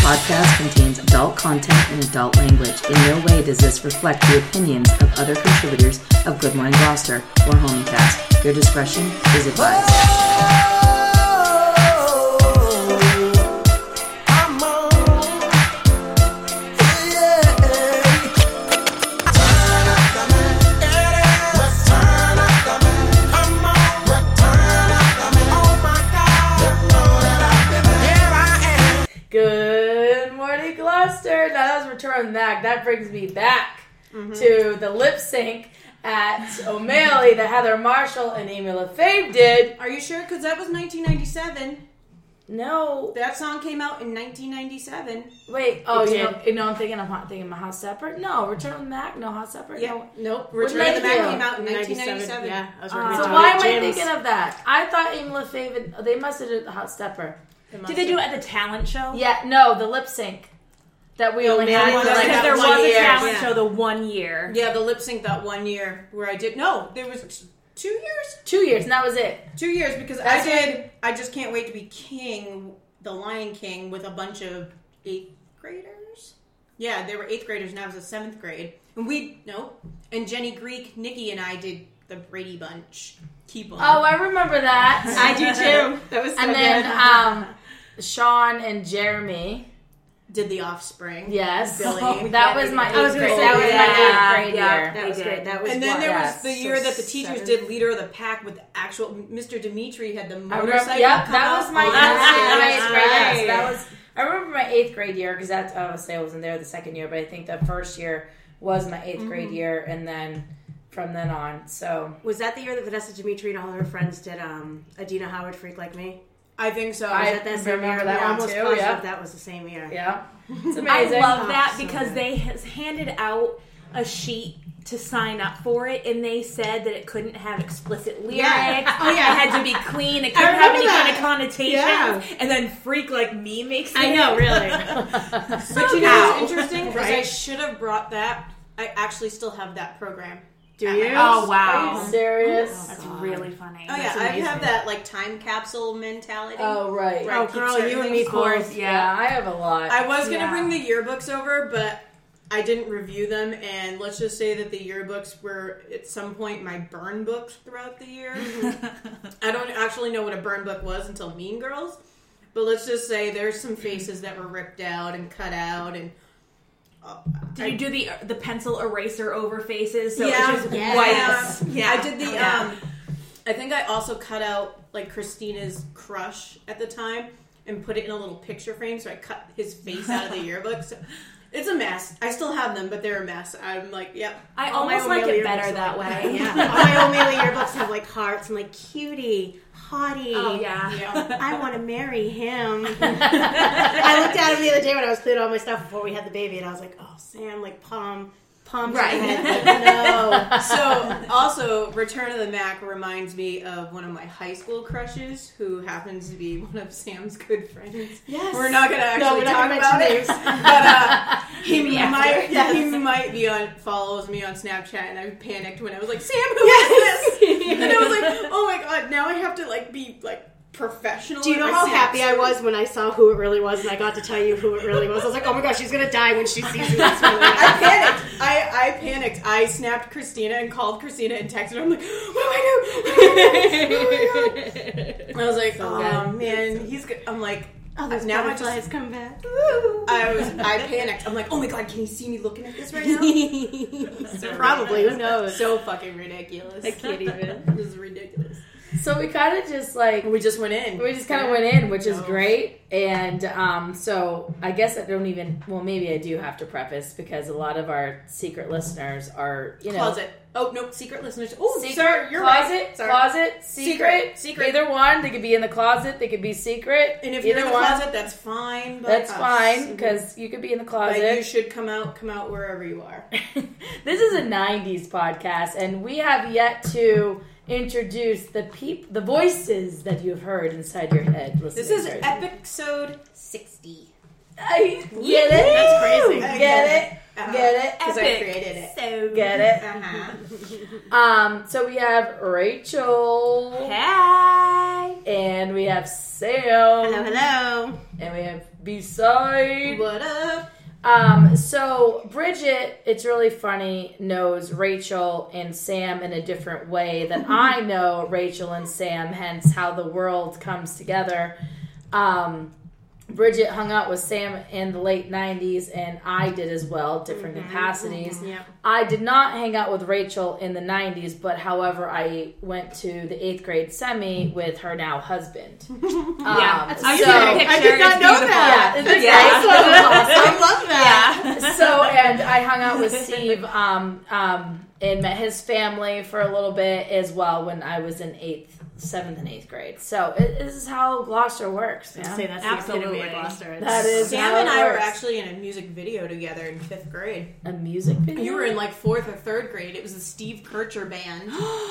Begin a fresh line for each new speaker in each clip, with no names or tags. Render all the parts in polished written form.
podcast contains adult content and adult language. In no way does this reflect the opinions of other contributors of Good Morning Gloucester or Homecast. Your discretion is advised.
Good morning, Gloucester. Now that was Return Back. That brings me back to the lip sync at O'Malley that Heather Marshall and Amy LaFave did.
Are you sure? Because that was 1997.
No.
That song came out in 1997.
Wait. Oh, you know, I'm thinking of Hot Separate. No, Return Back. No, Hot Separate.
Yeah.
No.
Nope. Return of the Mac came out in 1997.
Yeah. I was
So why am I thinking of that? I thought Amy LaFave. They must have did Hot Stepper.
Did they do it at the talent show?
Yeah. No, the lip sync that we only had for
Because
like
there was a talent
Yeah.
show the 1 year.
Yeah, the lip sync that 1 year where I did. No, there was 2 years.
2 years, and that was it.
2 years because
That's
I just Can't Wait to Be King, the Lion King, with a bunch of 8th graders. Yeah, they were 8th graders, and I was a 7th grade. And Jenny Greek, Nikki, and I did the Brady Bunch. Keep on.
Oh, I remember that.
I do too. That was so
And then Sean and Jeremy.
did the Offspring.
Yes.
Billy.
That was my 8th grade. That was my 8th grade year.
That was great.
That was
And then there was the
Yes.
year that the teachers did Leader of the Pack with actual Mr. Dimitri had the
I
motorcycle.
remember, yep,
come
that
out.
was my
Oh,
8th grade.
right.
Yes, that was. I remember my 8th grade year because that's obviously I wasn't there the second year, but I think the first year was my 8th grade year, and then from then on. So
Was that the year that Vanessa Dimitri and all of her friends did Adina Howard Freak Like Me?
I think so.
I
Was that that same
remember
year?
that
I'm
one
almost
too,
positive
yeah.
that was the same year.
yeah, it's
I
amazing.
love that
so
because
good.
they handed out a sheet to sign up for it, and they said that it couldn't have explicit lyrics.
Yeah.
Oh yeah, it had to be clean. It couldn't have
remember
any
that.
kind of connotations.
Yeah.
And then "Freak Like Me" makes it.
I know, really.
But you know what's interesting? Because I
Right?
should have brought that. I actually still have that program.
Do you?
Oh wow,
Are you serious?
that's really funny.
Oh yeah,
That's
I
amazing.
have that like time capsule mentality.
Oh right.
Right.
Oh,
keep
girl,
certain
you and me
things
both.
close.
Yeah, I have a lot.
I was gonna
Yeah.
bring the yearbooks over, but I didn't review them, and let's just say that the yearbooks were at some point my burn books throughout the year. I don't actually know what a burn book was until Mean Girls, but let's just say there's some faces that were ripped out and cut out, and
Did you do the pencil eraser over faces? So
Yeah.
it's just
Yeah.
whites.
Yeah, I did the.
Yeah.
I think I also cut out like Christina's crush at the time and put it in a little picture frame. So I cut his face out of the yearbook. So it's a mess. I still have them, but they're a mess. I'm like, yep.
I
All my
almost like
O'Malley
it better
yearbooks
that
are like
way.
Yeah. All my O'Malley yearbooks have like hearts. I'm like, cutie, hottie.
Oh yeah.
Yeah.
I want to marry him. I looked at him the other day when I was cleaning all my stuff before we had the baby, and I was like, oh, Sam, like palm to the
Right.
head. Like, no.
So also, Return of the Mac reminds me of one of my high school crushes, who happens to be one of Sam's good friends.
Yes.
We're not going to actually
we're not
talk
gonna
about
mention
it,
names.
but he
Maybe after.
might
Yes.
he might be on follows me on Snapchat, and I panicked when I was like, Sam, who is this? And I was like, oh my god, now I have to like be like professional.
Do you
in
know
my
how
Snap
happy I
stories.
was when I saw who it really was and I got to tell you who it really was? I was like, oh my gosh, she's going to die when she sees who this really is.
I panicked. I panicked. I snapped Christina and called Christina and texted her. I'm like, what do I do? Oh my god. I was like, oh man, he's good. I'm like,
Oh, those
now I
butterflies
just,
come back.
I panicked. I'm like, oh my god, can he see me looking at this right now?
Probably, who knows?
So fucking ridiculous.
I can't even.
This is ridiculous.
So we kind of just like
We just went in.
we just kind of went in, which is great. And so I guess I don't even. Well, maybe I do have to preface because a lot of our secret listeners are
Closet. Oh nope, secret listeners. Oh,
Secret,
sorry, you're
closet,
right. Sorry.
closet, secret,
Secret.
Either one. They could be in the closet. They could be secret.
And if you're
Either
in the
one.
closet, that's fine. But
That's fine because you could be in the
But
closet.
you should come out wherever you are.
This is a '90s podcast, and we have yet to introduce the voices that you've heard inside your head.
This is
listening.
episode 60.
I get it.
That's crazy.
Get it. Get it.
Because I
Epic.
created it.
So
Get it.
Uh-huh.
So we have Rachel,
Hey.
and we have Sam,
Hello, hello.
and we have B-side.
What up?
So Bridget, it's really funny, knows Rachel and Sam in a different way than I know Rachel and Sam, hence how the world comes together. Bridget hung out with Sam in the late 90s, and I did as well, different capacities.
Yeah.
I did not hang out with Rachel in the 90s, but however, I went to the 8th grade semi with her now husband.
Yeah.
So,
I did
not know that.
Yeah, isn't it
Yeah.
great?
I love that.
Yeah.
So, and I hung out with Steve and met his family for a little bit as well when I was in 7th and 8th grade. So this is how Gloucester works.
I'd
Yeah?
say that's
Absolutely.
the epitome of Gloucester.
That is
Sam
how
and
it
I were
works.
actually in a music video together in 5th grade.
A music video?
You were in like 4th or 3rd grade. It was the Steve Kircher band.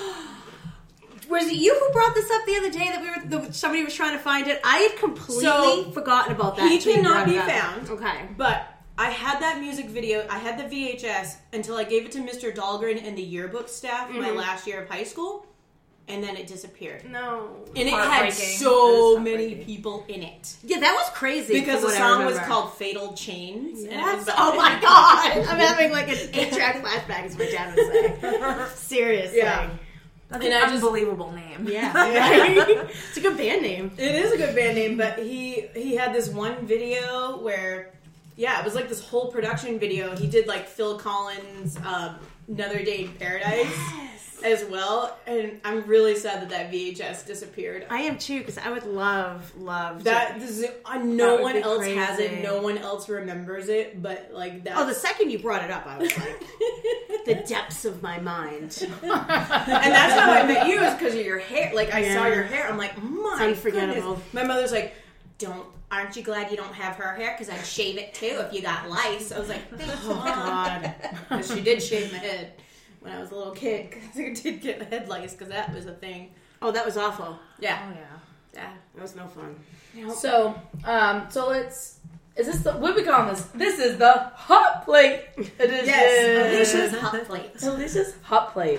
Was it you who brought this up the other day that somebody was trying to find it? I had completely forgotten about that.
He
until you
cannot
brought
be
it up.
found.
Okay.
But I had that music video, I had the VHS until I gave it to Mr. Dahlgren and the yearbook staff my last year of high school, and then it disappeared.
No.
And it had
Heartbreaking.
so
That is
many
heartbreaking.
people in it.
Yeah, that was crazy.
Because
from
the
what I
song was
remember.
called Fatal Chains. And it
Yes.
was
Oh my god! I'm having like an 8-track flashback, as my dad would say. Seriously.
Yeah.
That's
And
an
I just-
unbelievable name.
Yeah. It's a good band name.
It is a good band name, but he had this one video where, yeah, it was like this whole production video. He did like Phil Collins' Another Day in Paradise as well, and I'm really sad that VHS disappeared.
I am too, because I would love
That
to...
this is,
That
no
would
one
be
else has
crazy.
it. No one else remembers it, but like that.
Oh, the second you brought it up, I was like, the depths of my mind.
and that's how I met you, is because of your hair. Like I saw
Yeah.
your hair, I'm like, my
Unforgettable.
goodness. My mother's like, aren't you glad you don't have her hair? Because I'd shave it too if you got lice. I was like, thanks,
Oh
Mom.
god.
Because she did shave my head when I was a little kid. Because I did get head lice, because that was a thing.
Oh, that was awful.
Yeah.
Oh, yeah.
Yeah.
That was no fun.
So, so let's. Is this the what are we calling this? This is the hot plate edition.
Yes. Alicia's hot plate.
Alicia's hot plate.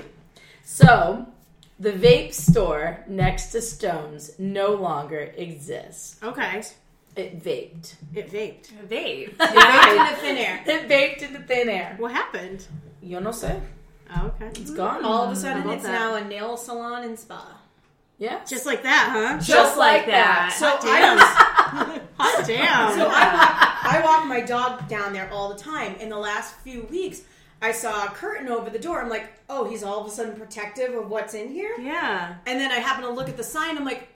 So, the vape store next to Stone's no longer exists.
Okay.
It vaped.
It vaped.
Vape.
It vaped in the thin air.
It vaped into thin air.
What happened?
Yo no sé.
Oh, okay.
It's gone.
All of a
How
sudden,
about
it's
that?
now a nail salon and spa.
Yeah.
Just like that, huh?
Just like that.
So
Damn.
I
Hot damn.
So I walk my dog down there all the time. In the last few weeks, I saw a curtain over the door. I'm like, oh, he's all of a sudden protective of what's in here.
Yeah.
And then I happen to look at the sign. I'm like,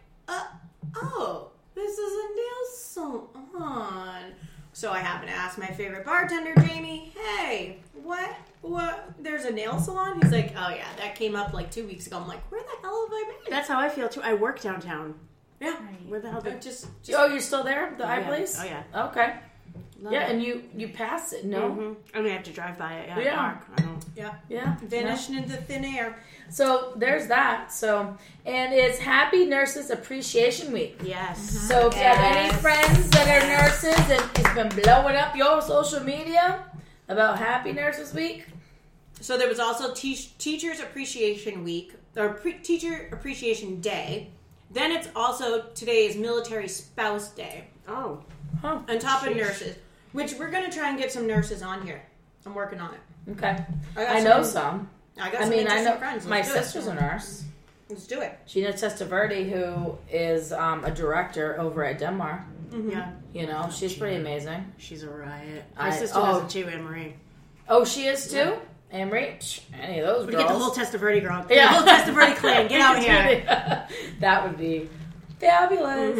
oh, this is a nail salon. So I happen to ask my favorite bartender, Jamie, hey, what? There's a nail salon? He's like, oh yeah, that came up like 2 weeks ago. I'm like, where the hell have I been?
That's how I feel too. I work downtown.
Yeah.
Where the hell did...
Just
Oh, you're still there? The eye
yeah.
place?
Oh, yeah.
Okay.
Love
Yeah,
it.
and you pass it, no?
Mhm. I mean, I have to drive by it. Yeah.
Yeah.
Park. I don't...
yeah,
Yeah.
vanished into thin air.
So there's that. So, and it's Happy Nurses Appreciation Week.
Yes.
So if you have any friends that are nurses and it's been blowing up your social media about Happy Nurses Week,
So there was also Teachers Appreciation Week, or Teacher Appreciation Day. Then it's also, today is Military Spouse Day.
Oh.
huh?
On top of nurses, which we're going to try and get some nurses on here. I'm working on it.
Okay.
got
I know some.
I got
I
some
mean, I
interesting
know
friends.
my
Let's do it.
sister's a nurse.
Let's do it.
Gina Testaverde, who is a director over at Denmark.
Yeah.
You know, she's pretty amazing.
She's a riot. My
I-
sister
oh.
has it too, Anne Marie.
Oh, she is too? Anne-Marie? Any of those
We
girls.
get the whole Testaverde girl.
Yeah.
The whole Testaverde clan. Get out here.
That would be fabulous.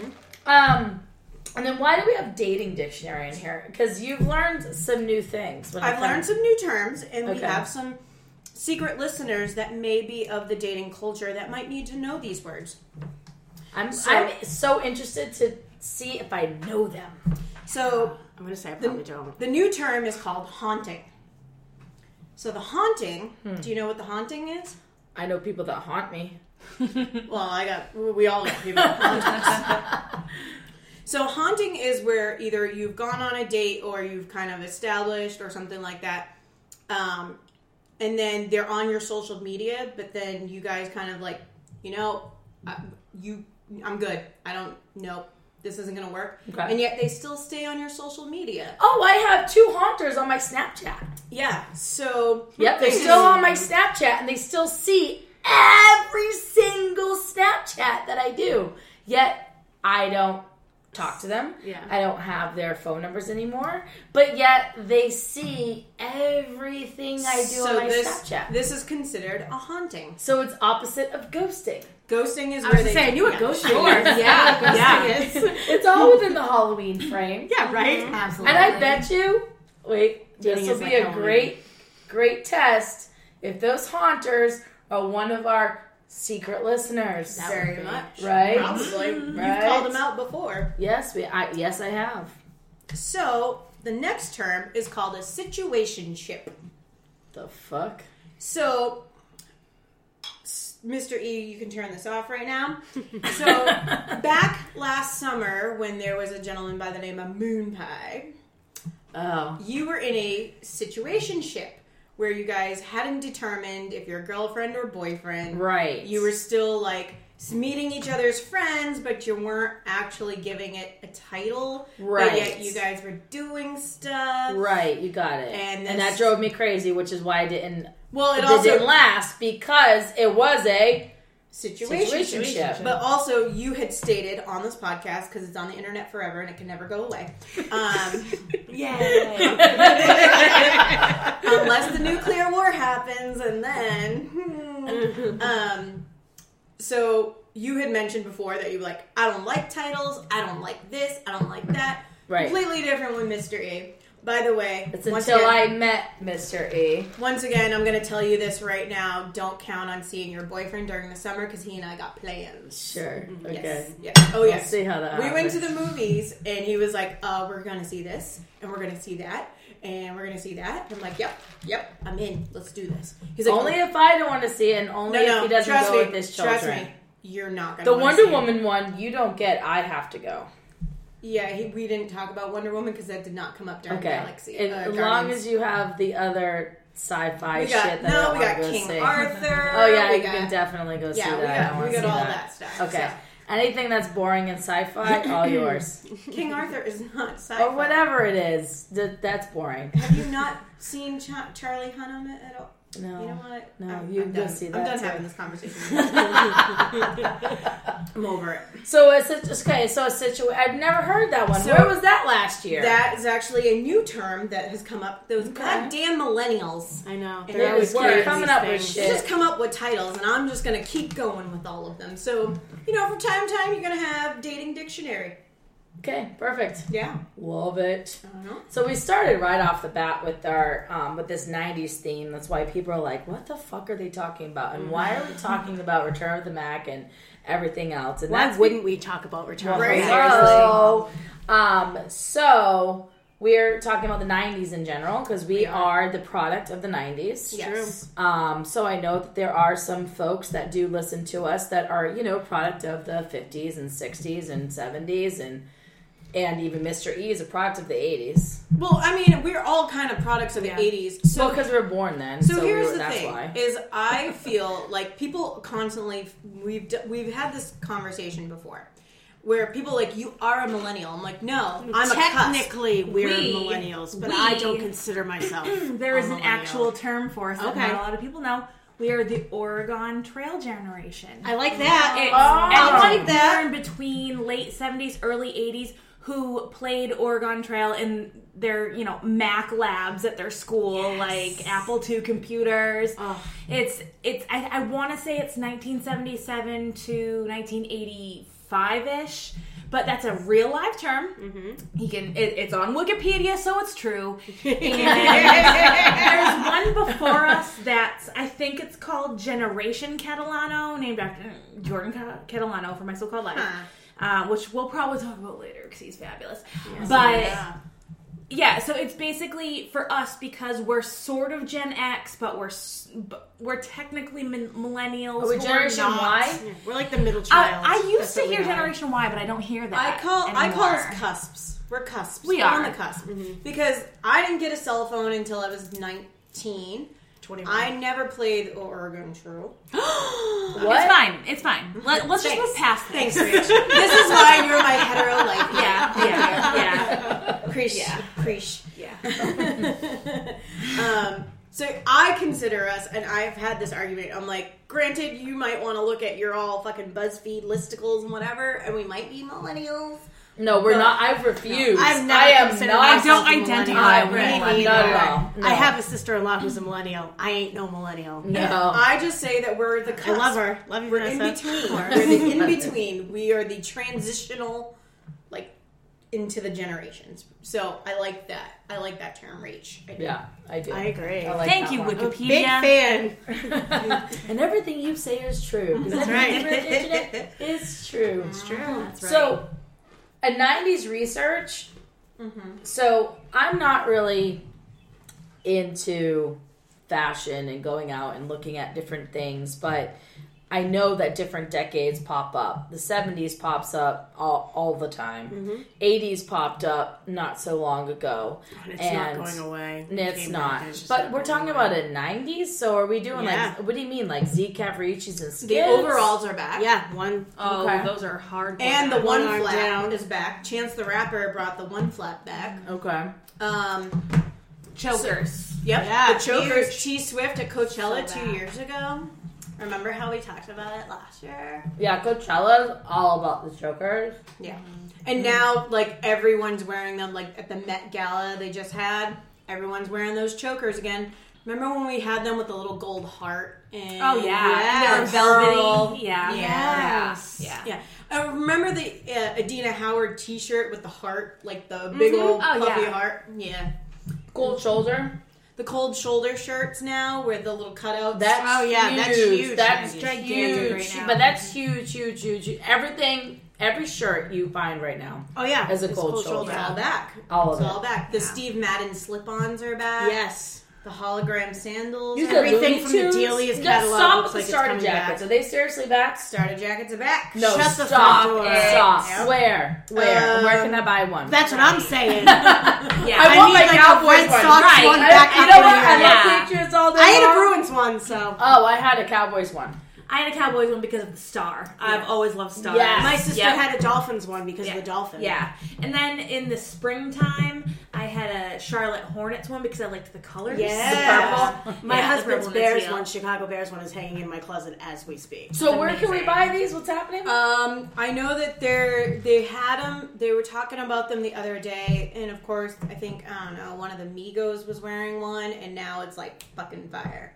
And then why do we have dating dictionary in here? Because you've learned some new things.
I've learned some new terms, and we
Okay.
have some secret listeners that may be of the dating culture that might need to know these words.
I'm so interested to see if I know them.
So
I'm going to say I probably don't.
the new term is called haunting. So the haunting, do you know what the haunting is?
I know people that haunt me.
Well, we all got people that haunt us. So haunting is where either you've gone on a date or you've kind of established or something like that. And then they're on your social media, but then you guys kind of like, I'm good. I don't, nope. this isn't going to work.
Okay.
And yet they still stay on your social media.
Oh, I have 2 haunters on my Snapchat.
Yeah, so...
Yep, they're still on my Snapchat, and they still see every single Snapchat that I do. Yet, I don't talk to them.
Yeah.
I don't have their phone numbers anymore. But yet, they see everything I do on my Snapchat.
This is considered a haunting.
So it's opposite of ghosting.
Ghosting is
I
where
was
they...
saying, you were ghosting.
Yeah.
It's all within the Halloween frame.
Yeah, right?
Absolutely.
And I bet you, this
Dating
will
is
be
like
a
Halloween.
great test if those haunters are one of our secret listeners.
Very much.
Right?
Probably.
Right.
You've called them out before.
Yes, yes, I have.
So, the next term is called a situationship.
The fuck?
So, Mr. E, you can turn this off right now. So, back last summer when there was a gentleman by the name of Moon Pie,
Oh.
you were in a situationship where you guys hadn't determined if you're girlfriend or boyfriend.
Right.
You were still like meeting each other's friends, but you weren't actually giving it a title.
Right.
But yet you guys were doing stuff.
Right, you got it.
And
that
this-
drove me crazy, which is why I didn't.
Well, it
didn't
also
last because it was a
situationship. But also, you had stated on this podcast, because it's on the internet forever and it can never go away.
Yay.
Unless the nuclear war happens, and then... so, you had mentioned before that you were like, I don't like titles, I don't like this, I don't like that.
Right.
Completely different with Mr. E. By the way,
It's
once
until
again-
I met Mr. E.
Once again, I'm going to tell you this right now. Don't count on seeing your boyfriend during the summer because he and I got plans.
Sure. Okay.
Yes. Yes. Oh,
We'll
yes.
see how that
We went
happens.
to the movies and he was like, we're going to see this and we're going to see that and we're going to see that. I'm like, yep, I'm in. Let's do this. He's like,
Only if I don't want to see it, and only if he doesn't
trust
go
me,
with his children.
Trust me, you're not going
The
to
Wonder Woman one, you don't get. I have to go.
Yeah, we didn't talk about Wonder Woman because that did not come up during
Okay.
Galaxy.
As long
Guardians.
as you have the other sci-fi
we
shit
got,
that I don't
we
want
got
to go
King
see.
Arthur.
Oh yeah,
we
you
got,
can definitely go see that. I
we
wanna
got
see
all
that.
that stuff.
Okay.
So.
Anything that's boring in sci-fi, all yours.
King Arthur is not sci-fi.
Or whatever it is, that's boring.
Have you not seen Charlie Hunnam at all?
No.
You know what?
No,
I'm
you go
done.
see
I'm
that
done
too.
having this conversation. I'm over it.
So it's a situation. I've never heard that one.
So-
Where was that last year?
That is actually a new term that has come up. Those goddamn millennials.
I know.
It
They're always
is work
curious
coming
these
up with
things.
shit.
Just come up with titles, and I'm just going to keep going with all of them. So, from time to time, you're going to have dating dictionary.
Okay, perfect.
Yeah.
Love it.
Uh-huh.
So we started right off the bat with our with this '90s theme. That's why people are like, "What the fuck are they talking about?" And why are we talking about Return of the Mac and everything else? And
Why
that's
wouldn't we talk about Return of the
Right.
Mac?
So we're talking about the '90s in general because we are the product of the '90s.
Yes.
So I know that there are some folks that do listen to us that are product of the '50s and '60s and '70s and even Mr. E is a product of the '80s.
Well, I mean, we're all kind of products of the 80s. So,
Because we were born then.
So here's the
that's
thing:
why.
is I feel like people constantly we've had this conversation before, where people are like, you are a millennial. I'm like, no, I'm a cusp.
Technically, we're
We-
millennials, but
we-
I don't consider myself.
There is
a
an
millennial.
actual term for us that
Okay.
not a lot of people know. We are the Oregon Trail generation.
I like that.
It's
I
anyone
like that.
born between late 70s, early 80s who played Oregon Trail in their, Mac labs at their school, like Apple II computers.
Oh.
I want to say it's 1977 to 1985-ish. But that's a real live term. Mm-hmm. It's on Wikipedia, so it's true. And there's one before us that's, I think it's called Generation Catalano, named after Jordan Catalano for My So-Called Life, which we'll probably talk about later because he's fabulous.
Yes.
But yeah, so it's basically for us because we're sort of Gen X, but we're technically millennials.
Are we
but
Generation
we're not.
Y?
We're like the middle child.
I used
That's
to
what we
hear
are.
Generation Y, but I don't hear that.
I call
anymore.
us cusps. We're cusps.
We
We're
are.
on the cusp because I didn't get a cell phone until I was 19.
What do you mean?
I never played Oregon Trail.
It's fine. Let's just move past this.
Thanks, Rich. This is why you're my hetero life.
Yeah.
Preach. So I consider us, and I've had this argument, I'm like, granted, you might want to look at your all fucking BuzzFeed listicles and whatever, and we might be millennials.
No, we're not. I've refused.
I've never
I am
considered
not.
I don't
myself a
identify
millennial.
with
Me
Not
neither.
at all. No.
I have a sister-in-law who's a millennial. I ain't no millennial.
No.
I just say that we're the cusp.
I love her. Love you,
We're in
Vanessa.
between. We're the in between. We are the transitional, like, into the generations. So I like that. I like that term, reach. I do.
Yeah, I do.
I agree.
I like
Thank
that
you,
one.
Wikipedia.
Big fan.
And everything you say is true. That's
right.
It's true.
It's true. That's right.
So, a 90s research. So, I'm not really into fashion and going out and looking at different things, but I know that different decades pop up. The 70s pops up all the time. 80s popped up not so long ago.
It's not going away.
It's
Came
not.
back, it's just
But
not
we're
going
talking
away.
about a 90s? So are we doing
Yeah.
like, what do you mean? Like Z Cavariccis and Skids?
The overalls are back.
Yeah, one.
Oh,
Okay.
those are hard.
And the
One
one
arm
flat
down.
is back. Chance the Rapper brought the one flat back.
Okay.
chokers.
Yep.
Yeah,
The Chokers
huge.
T Swift at Coachella
So
2
bad.
years ago. Remember how we talked about it last year?
Yeah, Coachella's all about the chokers.
Yeah. And now, like, everyone's wearing them. Like, at the Met Gala they just had, everyone's wearing those chokers again. Remember when we had them with the little gold heart? And
Oh yeah,
Pearl.
they're velvety. Yeah.
Yes.
Yeah.
Yeah. Remember the Adina Howard T-shirt with the heart, like the big old
Oh,
puffy
yeah.
heart? Yeah.
Cold shoulder.
The cold shoulder shirts now with the little cutouts.
That's
Oh, yeah,
huge.
that's huge.
That's
That's
gigantic right now.
But that's huge. Everything, every shirt you find right now.
Oh yeah,
As a
it's
cold shoulder.
It's all back.
All of
It's
it.
all back. The Steve Madden slip-ons are back.
Yes.
The hologram sandals.
You
are
said
Everything
Looney
from the
Tunes?
Delia's
Just
catalog
stop
looks
with the
like it's
starter
coming
jackets.
back.
Are they seriously back?
Starter jackets are back.
No,
Shut the
stop.
front door.
Stop.
Yep.
Where? Where can I buy one?
That's what I'm saying.
Yeah.
I
I
want
need
my
like
Cowboys
a Red
one.
Sox
Right.
one
I,
back
you
up
know
in
what?
here.
I
Yeah.
love Patriots all day
I had a
long.
Bruins one, so
Oh, I had a Cowboys one.
I had a Cowboys one because of the star. I've always loved stars.
Yes.
my sister
Yep.
had a Dolphins one because of the Dolphins.
Yeah. And then in the springtime, I had a Charlotte Hornets one because I liked the colors.
Yeah.
The purple.
My
Yeah, the
husband's
purple and the
Bears
teal.
one, Chicago Bears one, is hanging in my closet as we speak.
So where can we
amazing.
buy these? What's happening?
I know that they had them. They were talking about them the other day, and of course, I think one of the Migos was wearing one, and now it's like fucking fire.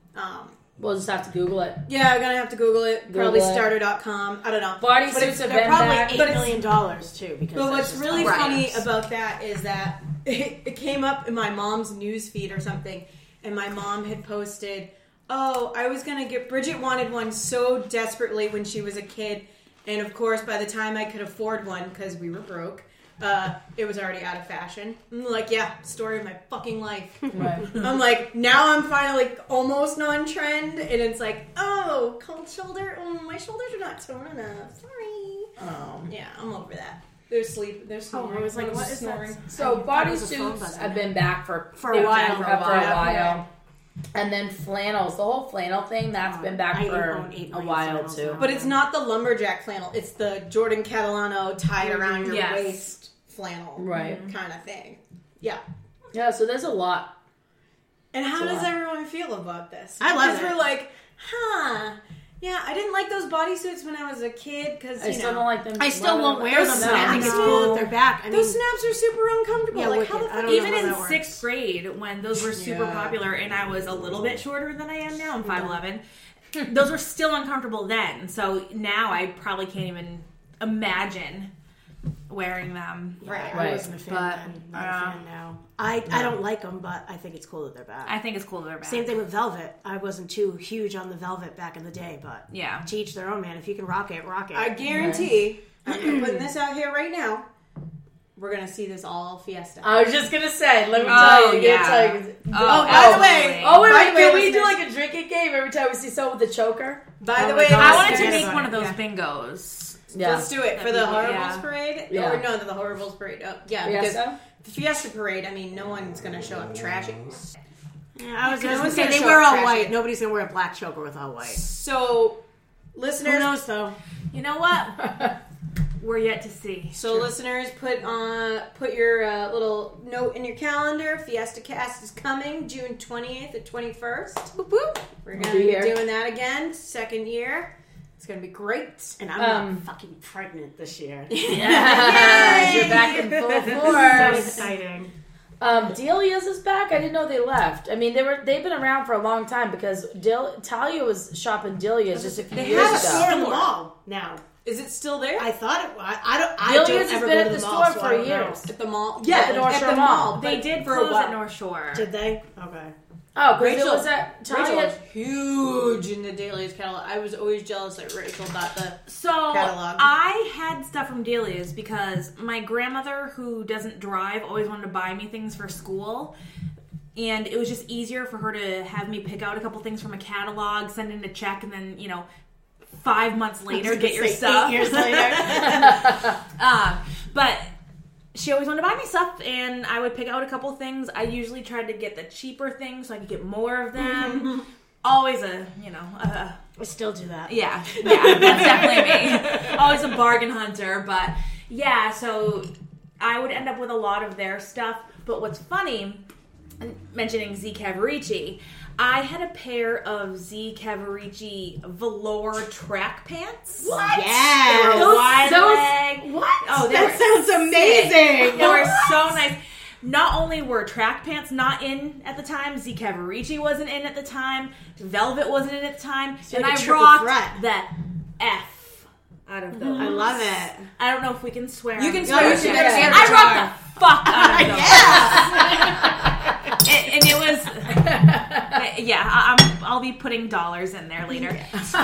We'll just have to Google it.
Yeah, I'm gonna have to Google it. Probably
Google it.
starter.com. I don't know.
Bodysuits
But it's-
have
They're
been
probably
back.
$8 million too. Because
But
that's
what's
just
really
all
funny
right.
about that is that it came up in my mom's news feed or something, and my mom had posted, "Oh, I was gonna get Bridget wanted one so desperately when she was a kid, and of course, by the time I could afford one because we were broke, it was already out of fashion." I'm like, "Yeah, story of my fucking life."
Right.
I'm like, now I'm finally almost on trend, and it's like, oh, cold shoulder. My shoulders are not toned enough. Sorry. Yeah, I'm over that. They're sleep. They're snoring.
I was like, what is
snoring?
that?
So
thought it was a phone
bodysuits
buzzing.
have been back for
a while.
For a while. And then flannels, the whole flannel thing, that's been back
I
for
own 8
a
million
while
flannels
too.
now.
But it's not the lumberjack flannel. It's the Jordan Catalano tied around your
Yes.
waist flannel,
Right.
kind of thing. Yeah.
Yeah, so there's a lot.
And how
It's a
does
lot.
everyone feel about this?
I love
Because
it.
we're like, yeah, I didn't like those bodysuits when I was a kid because
I still don't like them.
I still won't wear them.
Those
Though. I think it's
snaps.
cool that they're back. I mean,
those snaps are super uncomfortable.
Yeah,
like
wicked.
how the
I
fuck
don't know
Even
how
in
that works.
6th grade, when those were super
Yeah.
popular and I was a little bit shorter than I am now, I'm 5'11", those were still uncomfortable then. So now I probably can't even imagine wearing them.
Right.
I wasn't a fan
But,
then. Not a fan now. I don't like them, but I think it's cool that they're back.
I think it's cool that they're back.
Same thing with Velvet. I wasn't too huge on the Velvet back in the day, but
Yeah.
to each their own, man. If you can rock it, rock it.
I guarantee, I'm putting this out here right now, we're going to see this all Fiesta.
I was just gonna say, let me
Oh,
tell you.
yeah.
Tell you.
Oh, by the way,
Oh, wait,
by
wait,
the way,
can we do
listeners-
like a drinking game every time we see someone with a choker?
By
Oh
the
my
way,
God.
I wanted to
listeners,
make one of those
yeah.
bingos.
Yeah.
Let's do it for
That'd
the
be-
Horribles
yeah.
Parade.
Yeah.
Or no, the Horribles Parade. Oh, yeah,
Fiesta?
because the Fiesta Parade, I mean, no one's going to show up trashy.
Yeah, I was going to
one's
say
gonna
they
show
wear
up
all
trashy.
white. Nobody's going to wear a black choker with all white.
So,
Who
listeners,
knows though?
You know what? We're yet to see.
So listeners, put your little note in your calendar. Fiesta Cast is coming June 20th and 21st. Whoop, whoop. We're going to be doing that again, second year. It's going to be great.
And I'm not fucking pregnant this year.
Yeah, you're back in full
So
force.
exciting.
Delia's is back. I didn't know they left. I mean, they've been around for a long time because Talia was shopping Delia's just a few
They
years
have a
ago.
store in the mall now.
Is it still there?
I thought it was. I don't
Delia's has
ever
been
go
at
to
the
the mall,
store
so
for
I don't know.
years.
At the mall?
Yeah, at the North Shore Mall.
They did
for a
close
while.
at North Shore.
Did they? Okay.
Oh, because it
Rachel-
was at
Rachel
Talia.
was huge in the Delia's catalog. I was always jealous that Rachel got the...
So
catalog.
I had stuff from Delia's because my grandmother, who doesn't drive, always wanted to buy me things for school. And it was just easier for her to have me pick out a couple things from a catalog, send in a check, and then, 5 months later, get your stuff.
8 years later.
But she always wanted to buy me stuff, and I would pick out a couple things. I usually tried to get the cheaper things so I could get more of them. Always
I still do that.
yeah, that's definitely me. Always a bargain hunter, but yeah, so I would end up with a lot of their stuff. But what's funny, mentioning Z Cavarici, I had a pair of Z Cavarici velour track pants.
What?
Yes.
They were wide
those-
leg.
What?
Oh, they
That
were
sounds
sick.
amazing.
They were so nice. Not only were track pants not in at the time, Z Cavarici wasn't in at the time, Velvet wasn't in at the time, and
like a
I
triple
rocked
threat.
the F out of those.
I love it.
I don't know if we can swear.
You can
on
swear.
this.
You
should
should
get
get
I rocked the fuck out of those. and it was, yeah. I'll be putting dollars in there later.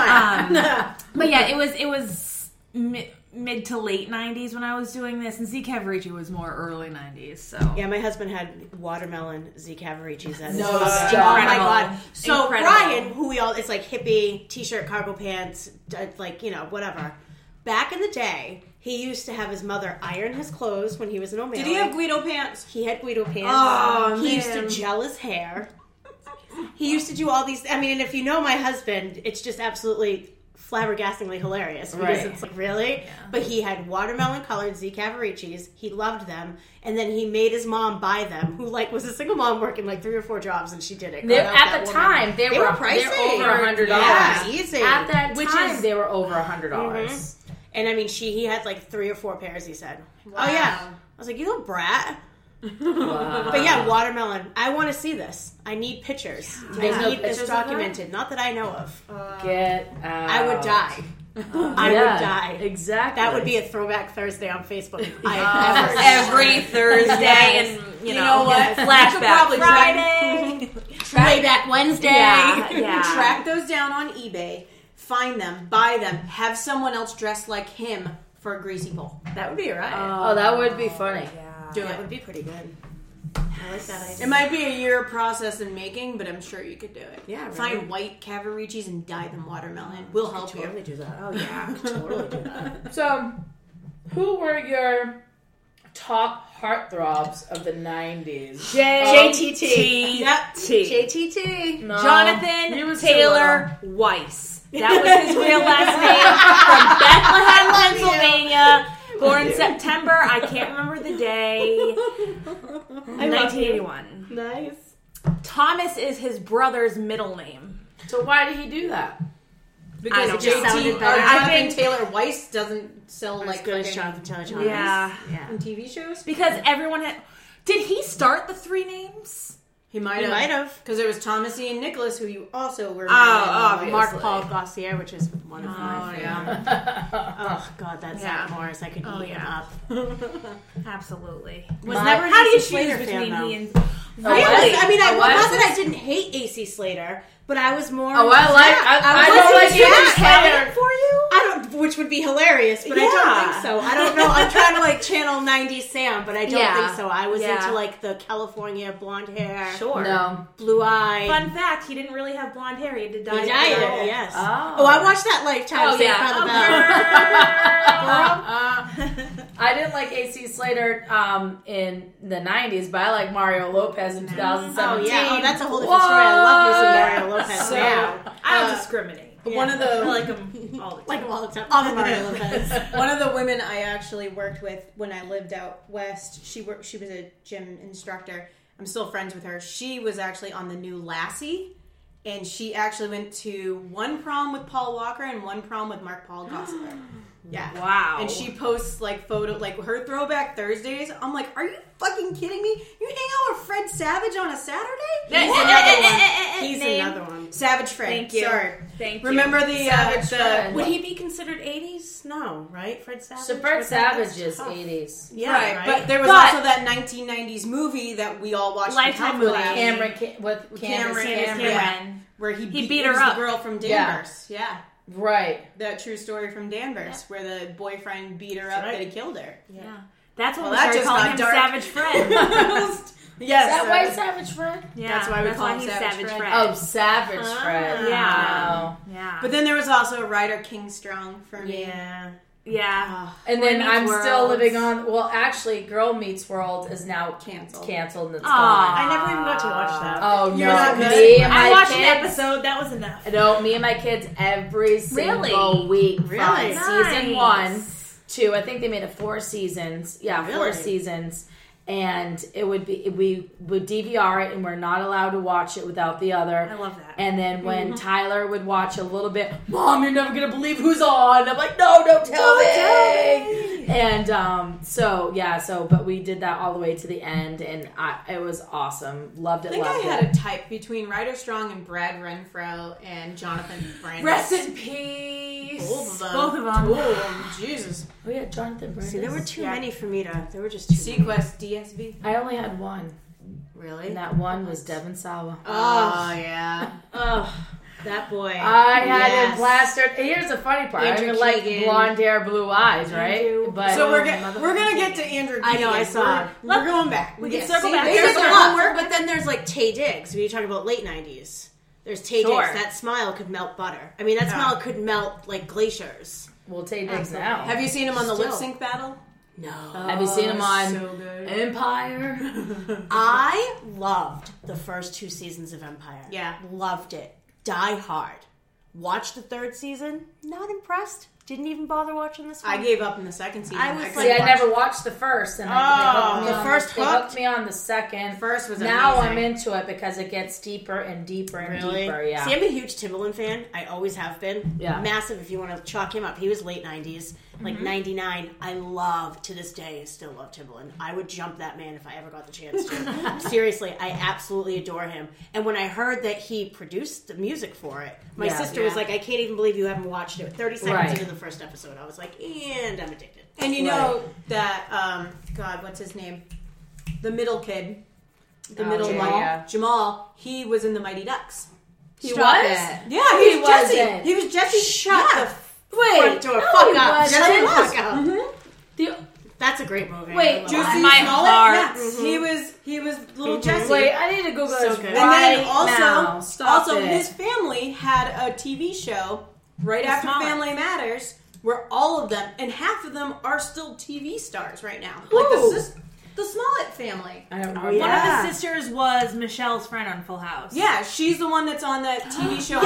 But yeah, it was mid to late 90s when I was doing this, and Z Cavarici was more early 90s. So
Yeah, my husband had watermelon Z Cavaricis at his
No,
club.
stop.
Oh my
Incredible.
god! So
Incredible.
Brian, who we all, it's like hippie t-shirt, cargo pants, like whatever. Back in the day, he used to have his mother iron his clothes when he was in O'Malley.
Did he have Guido pants?
He had Guido pants.
Oh,
he used to
man.
gel his hair. He used to do all these. I mean, and if you know my husband, it's just absolutely flabbergastingly hilarious because
Right.
it's like, really? But he had watermelon colored Z Cavaricis. He loved them, and then he made his mom buy them. Who was a single mom working 3 or 4 jobs, and she did it.
They,
God help
at
that
the
woman.
time, they were
pricey.
over $100.
Yeah, easy.
At that
Which
time,
is-
they were over $100.
And I mean, he had 3 or 4 pairs. He said,
Wow.
"Oh yeah." I was like, "You little brat."
Wow.
But yeah, watermelon. I want to see this. I need pictures.
There's
I
no
need this
pictures of that?
documented. Not that I know of.
Get out.
I would die. I
Yeah,
would die.
Exactly.
That would be a throwback Thursday on Facebook.
every Thursday, and you know
what?
Flashback
You could probably
Friday.
Playback Wednesday.
Yeah.
Track those down on eBay, find them, buy them, have someone else dressed like him for a greasy pole.
That would be right.
Oh, that would be funny.
Do
that
it.
would be pretty good. I like that idea.
It might be a year process in making, but I'm sure you could do it.
Yeah, right.
Find white Cavaricis and dye them watermelon. We'll help you.
Totally do that. Oh yeah, I could totally do that.
So, who were your top heartthrobs of the 90s?
JTT.
Yep.
JTT.
No,
Jonathan
he was
Taylor Weiss. That was his real last name. From Bethlehem, Pennsylvania. Born September. I can't remember the day. 1981.
Nice.
Thomas is his brother's middle name.
So why did he do that?
Because
I don't
JT
know.
Sounded
or
better.
Jonathan
I think-
Taylor Weiss doesn't sell
As
like
good as
fucking
Jonathan Taylor Thomas.
Yeah.
Yeah.
in TV shows.
Because everyone had... Did he start the 3 names?
He might
He
have.
might have.
Because there was Thomas Ian Nicholas, who you also were.
obviously.
Mark Paul Gossier, which is one of my favorite.
yeah.
Oh god, that's Zach
Yeah.
Morris. I could eat him
yeah.
up.
Absolutely.
Was never an
How do you
AC Slater
choose
fan,
between
though.
he and...
Really? I mean,
A what?
not that I didn't hate AC Slater, but I was more.
Oh, I like. I don't like
Zach
either
Taylor
Slater.
for you. I don't, which would be hilarious, but I
Yeah.
don't think so. I don't know. I'm trying to channel '90s Sam, but I don't
Yeah.
think so. I was
Yeah.
into the California blonde hair,
Sure.
No.
blue eye.
Fun fact, he didn't really have blonde hair. He had to dye
He
it
dyed
purple.
it, yes.
Oh.
Oh, I watched that Lifetime.
Oh,
Saved
yeah.
by the
Oh,
Bell.
I didn't like AC Slater in the 90s, but I like Mario Lopez in 2017.
Oh, yeah. Oh, that's a whole different story. I love me some Mario Lopez now.
I don't discriminate.
One of the
I like them all the time.
Like him all the time. All the Mario Lopez.
One of the women I actually worked with when I lived out west, she was a gym instructor. I'm still friends with her. She was actually on the new Lassie, and she actually went to one prom with Paul Walker and one prom with Mark Paul Gosselaar. Yeah.
Wow.
And she posts like her throwback Thursdays. I'm like, are you fucking kidding me? You hang out with Fred Savage on a Saturday?
He's another one.
Savage Fred.
Thank you.
Sorry.
Thank you.
Remember the
Savage Fred.
Would he be considered 80s? No, right? Fred Savage?
So Fred
Was that-
Savage
that's
is
tough.
80s.
Yeah,
right,
right.
but there was
But-
also that 1990s movie that we all watched.
Lifetime
with
movie.
Cameron.
where he
beat her
was
up.
the girl from
Yeah.
Danvers. Yeah.
Right.
That true story from Danvers, where the boyfriend beat her up
right.
that he killed her.
Yeah. That's when
Well, that
we
just
started calling
got
him
dark.
Savage Fred.
Yes.
Is that why Savage Fred?
Yeah,
That's why we call him
he's
Savage Fred.
Oh, Savage Fred.
Yeah.
Oh.
Yeah.
But then there was also Ryder King Strong for me.
Yeah.
yeah.
And
Boy
then
Meets
I'm still
World.
living on. Well, actually, Girl Meets World is now
Canceled.
and it's
Aw.
gone.
I never even got to watch that.
Oh
You're
no!
not good?
Me and my
I watched
kids.
an episode. That was enough.
No, me and my kids every single
Really?
week
Really?
from season
Nice.
1 to I think they made it 4 seasons. Yeah, 4
Really?
seasons. And it would be we would DVR it, and we're not allowed to watch it without the other.
I love that.
And then when Tyler would watch a little bit, Mom, you're never gonna believe who's on. I'm like, no, don't tell me. And but we did that all the way to the end, and it was awesome. Loved it.
I think
loved
I had
it.
a type between Ryder Strong and Brad Renfro and Jonathan Brandis.
Rest in peace.
Both of them.
Both of them.
Oh, Jesus.
Oh yeah, Jonathan Brandis.
See, there were too
Yeah.
many for me to. There were just too many.
Sequest DSV.
I only had one,
Really?
and that one was Devin Sawa.
Oh, yeah.
Oh, that boy.
I had
Yes.
him plastered. Here's the funny part.
Andrew
I mean, like
Keegan.
blonde hair, blue eyes, right?
Andrew.
But
So we're gonna get to Andrew
I know, I
Keegan.
saw it.
We're going back.
We can
Yes.
circle
See,
back.
there's
There's
a
a
lot.
lot, but then there's like Tay Diggs. When you talk about late 90s, there's Tay
Sure.
Diggs. That smile could melt butter. I mean, that smile could melt like glaciers.
we'll take Diggs now.
Have you seen him on the
Still.
lip sync battle?
No.
Have you seen him on
So good.
Empire?
I loved the first 2 seasons of Empire.
Yeah.
Loved it. Die Hard. Watched the 3rd season. Not impressed. Didn't even bother watching this one.
I gave up in the second season.
I was
couldn't
See, I
watch
never watched the first, and
Oh,
they hooked me
the
on
first
They
hooked?
hooked me on the second.
First was
now
amazing.
I'm into it because it gets deeper and deeper and deeper. Yeah.
See, I'm a huge Timbaland fan. I always have been.
Yeah.
Massive if you want to chalk him up. He was late 90s. Like 99. I love, to this day, I still love Timbaland. I would jump that man if I ever got the chance to. Seriously, I absolutely adore him. And when I heard that he produced the music for it, my
Yeah.
sister was like, I can't even believe you haven't watched it. 30 seconds
Right.
into the first episode, I was like, and I'm addicted.
And you know that, God, what's his name? The middle kid. The
Oh,
middle
Jamal.
one.
Yeah.
Jamal. He was in the Mighty Ducks.
He
Stop
was?
it. Yeah,
No,
he
he
was Jesse.
wasn't.
He was Jesse.
Shut
yeah.
the
Wait,
front door.
no,
Fuck
he
up.
wasn't.
Shut the
Yes, he
fuck up.
The-
That's a great movie.
Wait,
I love
Juicy
it.
My
Smollett?
heart.
Yeah. He was little Jesse.
Wait, I need to Google
So
this
good.
And
right
then also,
now. Stop
also
it.
his family had a TV show right
The
after
Smollett.
Family Matters, where all of them and half of them are still TV stars right now.
Who?
Like the Smollett family.
I don't know.
Oh, yeah.
One of the sisters was Michelle's friend on Full House.
Yeah, she's the one that's on that TV show.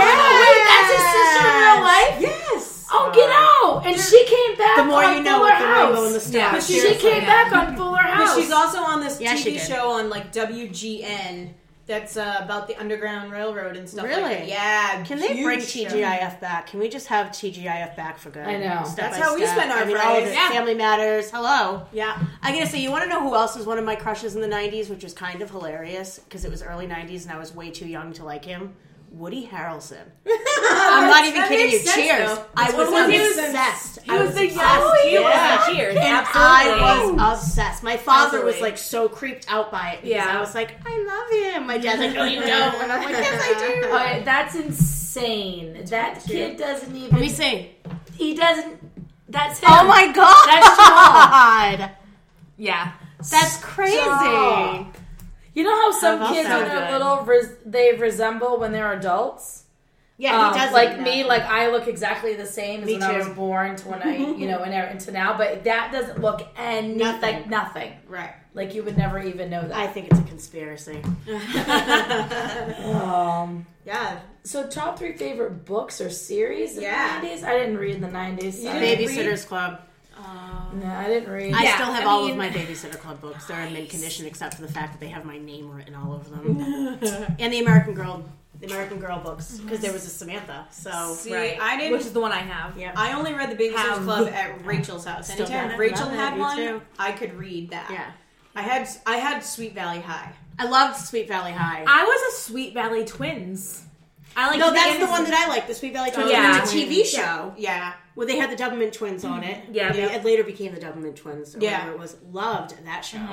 Yes! Wait, that's his sister in real life?
Yes.
Oh, get out! And she came back
The more
on
you know
Fuller
with the
House.
rainbow and the stars.
But
She
Seriously,
came back on Fuller House.
But she's also on this
Yeah, she
TV
did.
show on like WGN that's about the Underground Railroad and stuff
Really?
like that. Yeah.
Can they
huge
bring
show.
TGIF back? Can we just have TGIF back for good?
I know.
Step
That's
by
how we
step.
spend our
I mean, all of
Fridays.
it.
Yeah.
Family Matters. Hello.
Yeah.
I gotta say, you want to know who else was one of my crushes in the 90s, which was kind of hilarious because it was early 90s and I was way too young to like him? Woody Harrelson. I'm not even
That
kidding you.
makes sense,
Cheers.
though.
I was
what he was-
obsessed.
He was the
obsessed.
he was
Yeah.
the Cheers.
And
Absolutely.
I was obsessed. My father was
Absolutely.
like so creeped out by it because
Yeah.
I was like, I love him. My dad's like, no, you don't. And I'm like, yes, I do.
Okay, that's insane. That kid doesn't even.
Let me see.
He doesn't. That's him.
Oh my god.
That's Jamal.
Yeah.
That's crazy.
Stop. You know how some
I love
kids,
that.
when they're
So
little, they resemble when they're adults?
Yeah, he does.
Like me, like I look exactly the same as
Me
when I
too.
was born to when I, into now. But that doesn't look
Nothing.
nothing.
Right.
Like you would never even know that.
I think it's a conspiracy.
Yeah.
So top 3 favorite books or series in
Yeah.
the 90s? I didn't read in the 90s. Sorry.
Babysitter's Club.
No, I didn't read.
I
Yeah,
still have
I
all
mean-
of my Babysitter Club books. They're in mint condition, except for the fact that they have my name written all over them. And the American Girl books, because there was a Samantha. So
See,
Right.
I didn't.
Which is the one I have.
yeah,
I only read the Babysitter's Club at Rachel's house.
Still
Anytime
got it.
Rachel
Love it.
had
Me
one,
too.
I could read that.
yeah.
I had Sweet Valley High.
I loved Sweet Valley High.
I was a Sweet Valley Twins. I like.
No, that's the one that I like, the Sweet Valley Twins.
yeah.
And then the TV show
Yeah.
where they had the Doublemint Twins on it.
Yeah.
It later became the Doublemint Twins. Or
Yeah.
whatever it was. Loved that show.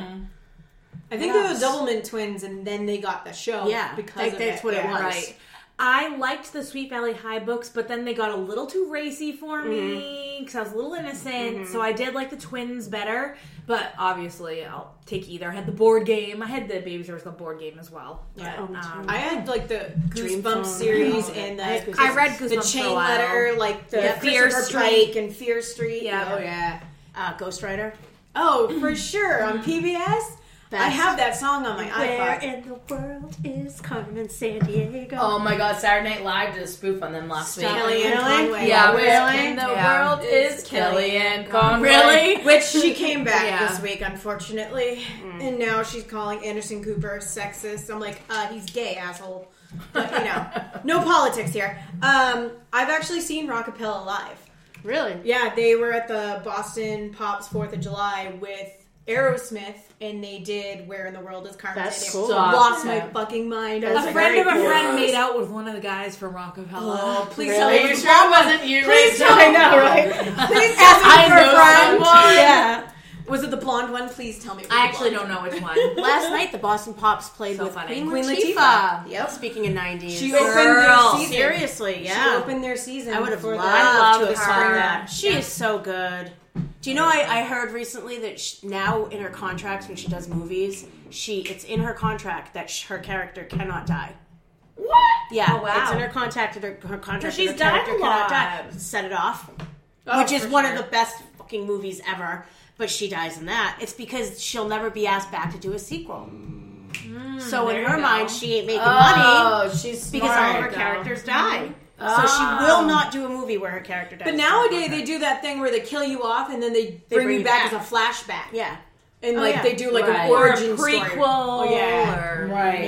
I think they were Doublemint twins, and then they got the show.
Yeah,
because
that's what it was.
Right. I liked the Sweet Valley High books, but then they got a little too racy for me because I was a little innocent. So I did like the twins better, but obviously I'll take either. I had the board game. I had the Babysitter's Club board game as well.
Yeah.
But,
I had like the
Dream
Goosebumps
Phone.
series
Oh,
and
I had
the
Goosebumps.
I read
the
Goosebumps
chain
for a while.
letter, like the
Fear
Christopher
Street.
Pike and Fear Street.
Yeah.
Oh yeah.
Ghost Rider.
Oh, for sure on PBS. I
Best.
have that song on my
Where
iPod.
in the world is Carmen Sandiego?
Oh my God, Saturday Night Live did a spoof on them last week.
Kellyanne
Really?
Conway.
Yeah,
Really?
where in the
Yeah.
world is Kellyanne Conway?
Really?
Which she came back
Yeah.
this week, unfortunately, and now she's calling Anderson Cooper sexist. I'm like, he's gay, asshole. But no politics here. I've actually seen Rockapella live.
Really?
Yeah, they were at the Boston Pops 4th of July with Aerosmith, and they did "Where in the World Is Carmen?"
That's
and it
cool.
lost
Yeah.
my fucking mind. I
That's
was
A
like,
friend of a
Very cool.
friend made out with one of the guys from Rockapella.
Oh, please
Really?
tell
Are
me
you
it was
sure it
Rob.
wasn't you,
Please
Rachel?
tell me, I know, right? Please tell me
I
for a
know
friend.
someone.
Yeah. Was it the blonde one? Please tell me. It was
I
the
actually
blonde
don't
one.
know which one.
Last night, the Boston Pops played
So
with
funny.
Queen
Queen
Latifah.
Latifah. Yep.
Speaking of 90s.
She opened their
Girl.
season.
Seriously, yeah.
She opened their season.
I would have
for
loved
love
to have
her.
sung that. She is so good. Do you know, I heard recently that now in her contracts when she does movies, it's in her contract that her character cannot die.
What?
Yeah,
Oh, wow.
it's in her contract that her contract
she's
that her character
died a
cannot
lot.
die. Set It Off,
Oh,
which is
for
one
sure.
of the best fucking movies ever, but she dies in that. It's because she'll never be asked back to do a sequel. So in
there
her
you
mind,
go.
she ain't making money
Oh, she's
because all of her
smart.
characters die. So she will not do a movie where her character dies.
But nowadays they do that thing where they kill you off and then they bring you back as a flashback.
Yeah.
And
Oh,
like
yeah.
they do like
Right.
an
Or a
origin
prequel.
story. Oh yeah.
Or,
Right.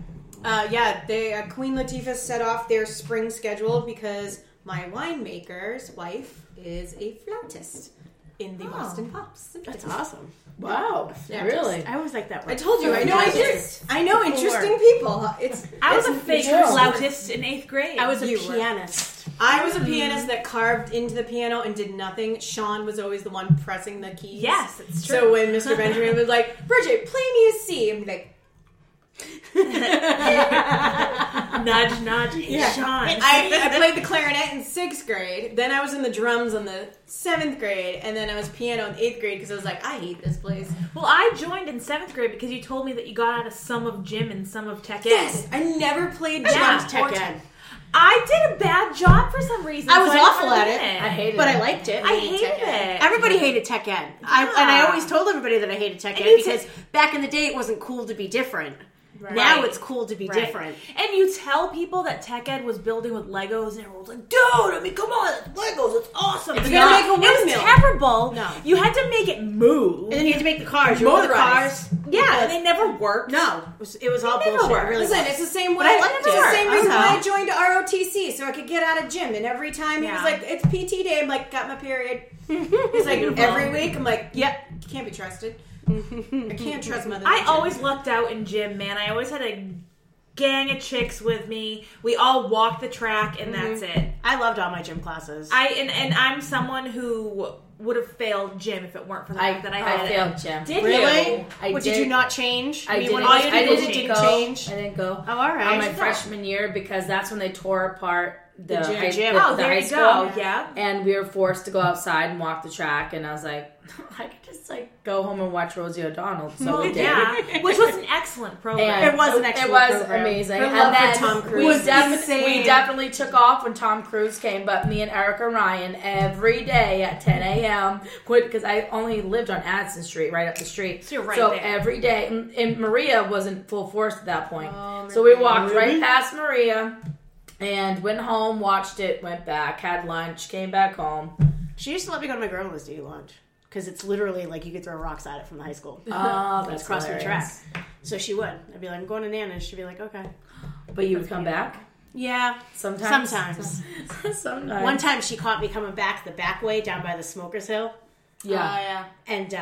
Yeah. They Queen Latifah set off their spring schedule because my winemaker's wife is a flautist in the Boston Pops.
That's awesome.
Wow.
Yeah.
really?
I always like that.
I told you, I know
Flautist.
I know interesting people. It's
I was
it's-
a fake
Yeah.
flautist in 8th grade.
I was a
You were.
pianist.
I was a pianist that carved into the piano and did nothing. Sean was always the one pressing the keys.
Yes, it's true.
So when Mr. Benjamin was like, Bridget, play me a C, I'm like,
nudge, nudge. Hey, Sean.
I played the clarinet in 6th grade. Then I was in the drums in the 7th grade, and then I was piano in 8th grade because I was like, I hate this place.
Well, I joined in 7th grade because you told me that you got out of some of gym and some of tech ed.
Yes, I never played
Yeah.
drums.
Tech
or
ed.
I did a bad job for some reason.
I was
so didn't
awful
wanna
at
do
it.
I hated
But
it.
I liked it.
I hated it.
Everybody hated tech ed. And I always told everybody that I hated tech ed
it's-
because back in the day it wasn't cool to be different.
Right.
Now it's cool to be
Right.
different.
And you tell people that tech ed was building with Legos, and everyone's like, dude, I mean, come on, it's Legos, it's awesome.
It's
It's
gonna
not.
make a
It was
windmill.
terrible.
No.
You had to make it move.
And then you had to make the cars. You remember the cars?
Motorized.
Yeah, and they never worked.
No. It was all
never
bullshit.
worked.
It really
Listen,
was.
it's the same way.
But I liked
it's
it.
the same
I
reason
know.
why I joined ROTC, so I could get out of gym. And every time he was
Yeah.
like, "It's PT day," I'm like, "Got my period." He's like, every week, I'm like, "Yep, can't be trusted. I can't trust Mother
I
Nature."
always lucked out in gym, man. I always had a gang of chicks with me. We all walked the track, and that's it.
I loved all my gym classes.
And I'm someone who would have failed gym if it weren't for the fact that I had
failed gym.
Did
really?
you?
I
Did
did.
you not change?
I
Were you
didn't.
one of those
I
people
didn't
that
go.
didn't change?
I didn't go.
Oh, all right.
On my
You should go.
freshman year because that's when they tore apart the
gym.
high,
Gym.
the
Oh, there
high
you
school.
go. Yeah.
And we were forced to go outside and walk the track, and I was like, I could just go home and watch Rosie O'Donnell. So we did.
Yeah, which was an excellent excellent program.
And
It was an excellent
It was
program.
amazing.
Her
And
love for
then
Tom Cruise
we,
was
we definitely took off when Tom Cruise came, but me and Erica Ryan every day at 10 a.m. because I only lived on Addison Street, right up the street.
So you're right
so
there.
every day, and Maria wasn't full force at that point. So we walked right past Maria and went home, watched it, went back, had lunch, came back home.
She used to let me go to my grandmother's to eat lunch. Because it's literally like you could throw rocks at it from the high school.
Oh,
It's
that's
across the
hilarious.
track. So she would. I'd be like, I'm going to Nana's. She'd be like, okay.
But you would come back?
Yeah.
Sometimes?
Sometimes.
Sometimes.
One time she caught me coming back the back way down by the Smokers Hill.
Yeah.
And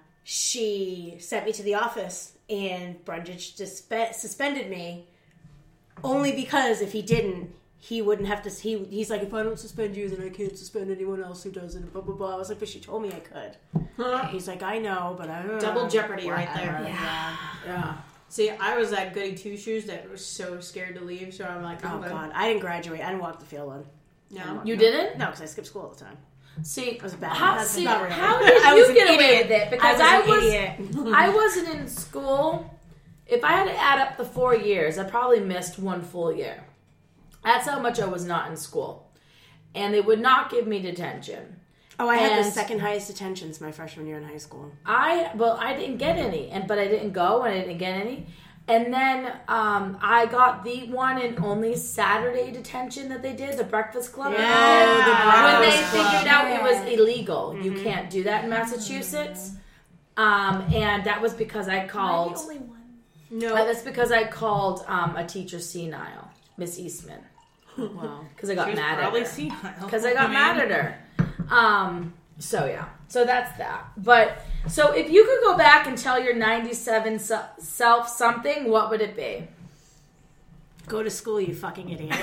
she sent me to the office. And Brundage suspended me. Only because if he didn't, he wouldn't have to. He's like, if I don't suspend you, then I can't suspend anyone else who doesn't. Blah blah blah. I was like, but she told me I could. He's like, I know, but I don't know.
Double jeopardy right there.
Yeah.
See, I was that goody two shoes that was so scared to leave, so I'm like,
Oh god, I didn't graduate. I didn't walk the field on.
No.
You didn't?
No, because I skipped school all the time.
See,
was a bad
how,
one.
see,
Not really.
how did
I was
you
an
get away
idiot.
with it? Because
I was an idiot.
I wasn't in school. If I had to add up the 4 years, I probably missed one full year. That's how much I was not in school. And they would not give me detention.
Oh, I had the
And-
second highest detentions my freshman year in high school.
I didn't get any, but I didn't go and I didn't get any. And then I got the one and only Saturday detention that they did, the Breakfast Club.
Yeah,
when they
Breakfast Club.
figured out it was illegal. You can't do that in Massachusetts. And that was because I called.
No.
That's because I called a teacher senile, Miss Eastman.
Wow.
Because I got mad at
Probably
her.
senile.
Because I got mad at her. So yeah. So that's that. But so if you could go back and tell your 97 self something, what would it be?
Go to school, you fucking idiot.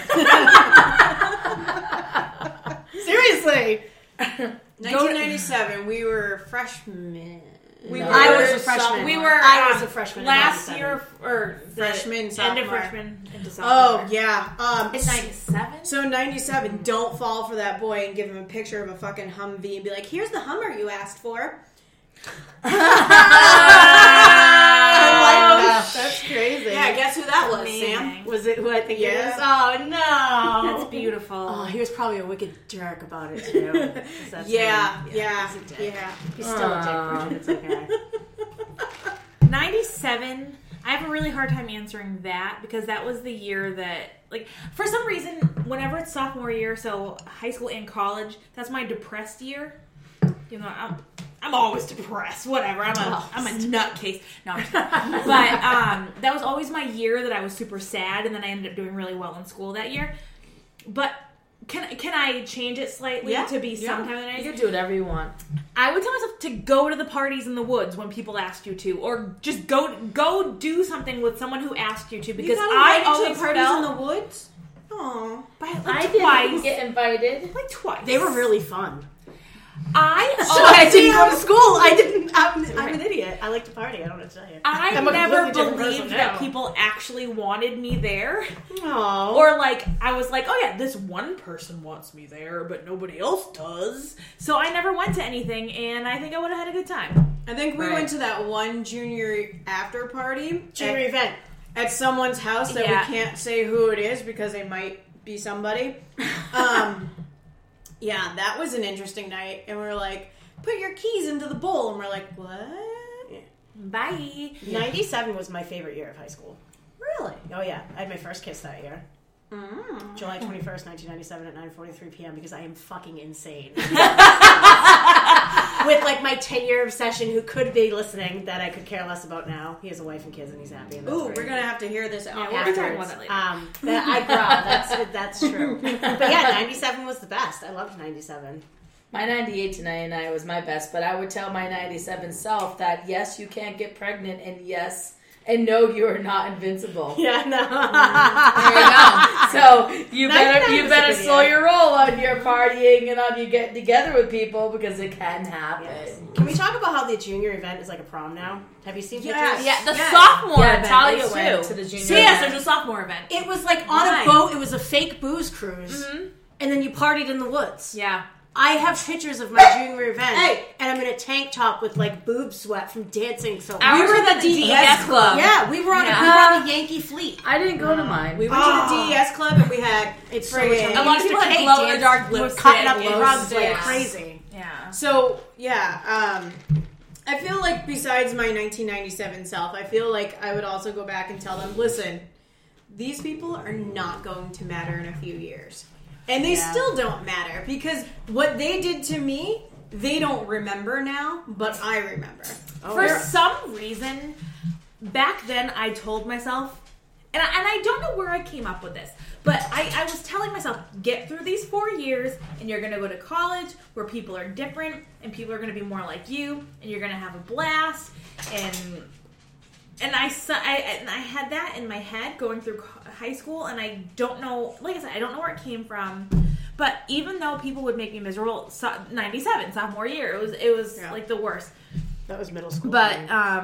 Seriously.
1997, we were freshmen.
I was a freshman.
We were.
I was a freshman in
last
97.
year, or
Freshman,
end
sophomore.
of freshman into
Oh,
sophomore.
yeah.
In 97.
So 97, don't fall for that boy and give him a picture of a fucking Humvee and be like, here's the Hummer you asked for.
That's crazy.
Yeah, guess who that was,
Amazing.
Sam?
Was it who I think it
Yeah.
is? Oh, no.
That's beautiful.
Oh, he was probably a wicked jerk about it, too. 'Cause that's
Yeah,
him.
yeah,
He's a dick.
yeah.
He's still a dick, but it's okay.
97, I have a really hard time answering that because that was the year that, like, for some reason, whenever it's sophomore year, so high school and college, that's my depressed year. You know, I'm always depressed. Whatever. I'm a nutcase. No, I'm just kidding. But that was always my year that I was super sad, and then I ended up doing really well in school that year. But can I change it slightly to be sometime in the
You
night?
can do whatever you want.
I would tell myself to go to the parties in the woods when people asked you to, or just go do something with someone who asked you to. Because I always
to parties
felt
in the woods? Aw.
I
twice.
didn't get invited.
like twice.
They were really fun.
I
So I didn't go to school. I didn't. I'm an idiot. I like to party. I don't know what to tell you.
I
I'm a
never
completely different
believed
person
that
now.
people actually wanted me there.
Aww.
Or like, I was like, oh yeah, this one person wants me there, but nobody else does. So I never went to anything, and I think I would have had a good time.
I think we
Right.
went to that one junior after party
junior event.
at someone's house that
Yeah.
we can't say who it is because they might be somebody. Yeah, that was an interesting night. And we were like, put your keys into the bowl. And we're like, what?
Bye.
97 was my favorite year of high school.
Really?
Oh yeah, I had my first kiss that year. July 21st, 1997 at 9:43 p.m. because I am fucking insane. With like my 10-year obsession who could be listening that I could care less about now. He has a wife and kids and he's happy. And that's
Ooh,
great.
we're going to have to hear this out.
we'll be talking about that later.
That I grow. That's true. But yeah, 97 was the best. I loved 97.
My 98 to 99 was my best, but I would tell my 97 self that yes, you can't get pregnant, and yes, and no, you are not invincible.
Yeah, no.
There you go. So you
99 was a
better
good
slow
year.
your roll on your partying and on you getting together with people because it can happen.
Yes. Can we talk about how the junior event is like a prom now? Have you seen pictures?
Yeah, the
Yes.
sophomore
Yeah,
event
Talia
is
went
too.
to the junior
So yes,
event.
there's a sophomore event.
It was like on
Why?
a boat. It was a fake booze cruise. And then you partied in the woods.
Yeah.
I have pictures of my junior event,
Hey.
and I'm in a tank top with like boob sweat from dancing. So
Ours
we were
was
the
at the DES club.
Yeah, we were on the Yankee Fleet.
I didn't go to mine.
We went to the DES club and we had
It's so
friggin-
much
A lot of people had glow in the dark
We were
lipstick.
cutting up
and-
rugs like
yeah.
crazy.
Yeah.
So yeah, I feel like besides my 1997 self, I feel like I would also go back and tell them, listen, these people are not going to matter in a few years. And they still don't matter because what they did to me, they don't remember now, but I remember.
For some reason, back then I told myself, and I don't know where I came up with this, but I was telling myself, get through these 4 years, and you're going to go to college where people are different, and people are going to be more like you, and you're going to have a blast, and I had that in my head going through high school, and I don't know, like I said, I don't know where it came from. But even though people would make me miserable, 97 sophomore year, it was like the worst.
That was middle school.
But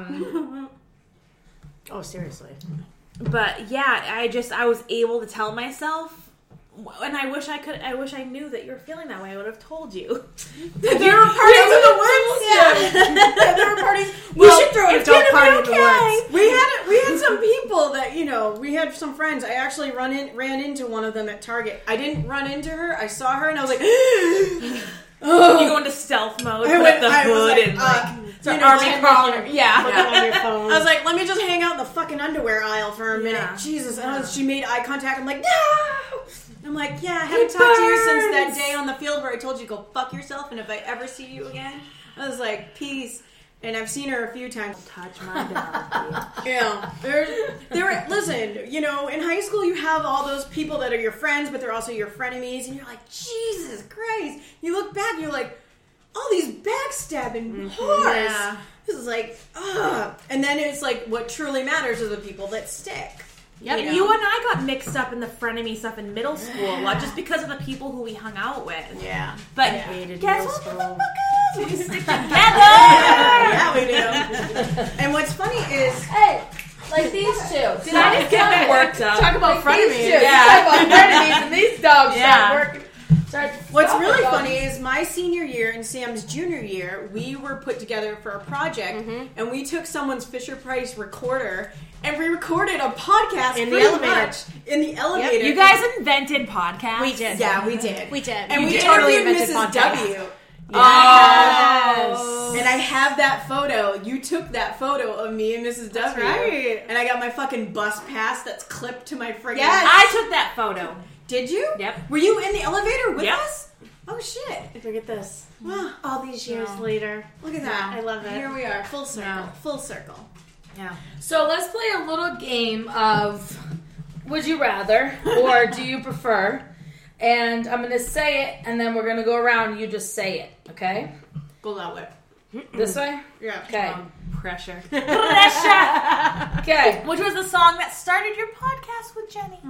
oh, seriously.
But yeah, I was able to tell myself, and I wish I knew that you were feeling that way. I would have told you.
There were parties in the woods. Yeah, there were parties. We should throw an adult party in the woods. We had some people that we had some friends. I actually ran into one of them at Target. I didn't run into her. I saw her and I was like,
You go into stealth mode, put up the hood, and army collar. Yeah.
On your phone.
I was like, let me just hang out in the fucking underwear aisle for a minute.
Yeah.
Jesus. And she made eye contact. I'm like, no! I'm like, yeah, I haven't talked to you since that day on the field where I told you to go fuck yourself, and if I ever see you again, I was like, peace. And I've seen her a few times.
Touch my dog.
Yeah. Listen, in high school you have all those people that are your friends, but they're also your frenemies, and you're like, Jesus Christ. You look back and you're like, all these backstabbing whores.
Yeah.
This is like, ugh. And then it's like, what truly matters are the people that stick.
Yep. You and I got mixed up in the frenemy stuff in middle school a lot, just because of the people who we hung out with.
Yeah.
But
I hated
guess
middle
what,
school.
motherfuckers? We stick together.
Yeah, we do. And what's funny is,
Hey, like these two.
Did I just get me worked up?
talk about
Like these two.
frenemies.
Yeah. Talk about frenemies, and these dogs
Yeah.
start working.
What's really funny is my senior year and Sam's junior year, we were put together for a project, and we took someone's Fisher-Price recorder, and we recorded a podcast
In the
pretty
elevator.
much in the elevator.
You guys invented podcasts.
We did.
Yeah, we did.
We did.
And we
totally
interviewed
invented
Mrs.
podcasts.
W.
Oh.
And I have that photo. You took that photo of me and Mrs. W.
right.
And I got my fucking bus pass that's clipped to my friggin'
I took that photo.
Did you?
Yep.
Were you in the elevator with
Yep.
us? Oh shit.
Look at this.
Wow.
All these years later.
Look at that.
I love it.
Here we are. Full circle.
Yeah.
Full circle.
Yeah.
So let's play a little game of would you rather or do you prefer? And I'm going to say it, and then we're going to go around and you just say it, okay?
Go that way.
This way?
Yeah.
Okay.
Pressure.
Okay.
Which was the song that started your podcast with Jenny.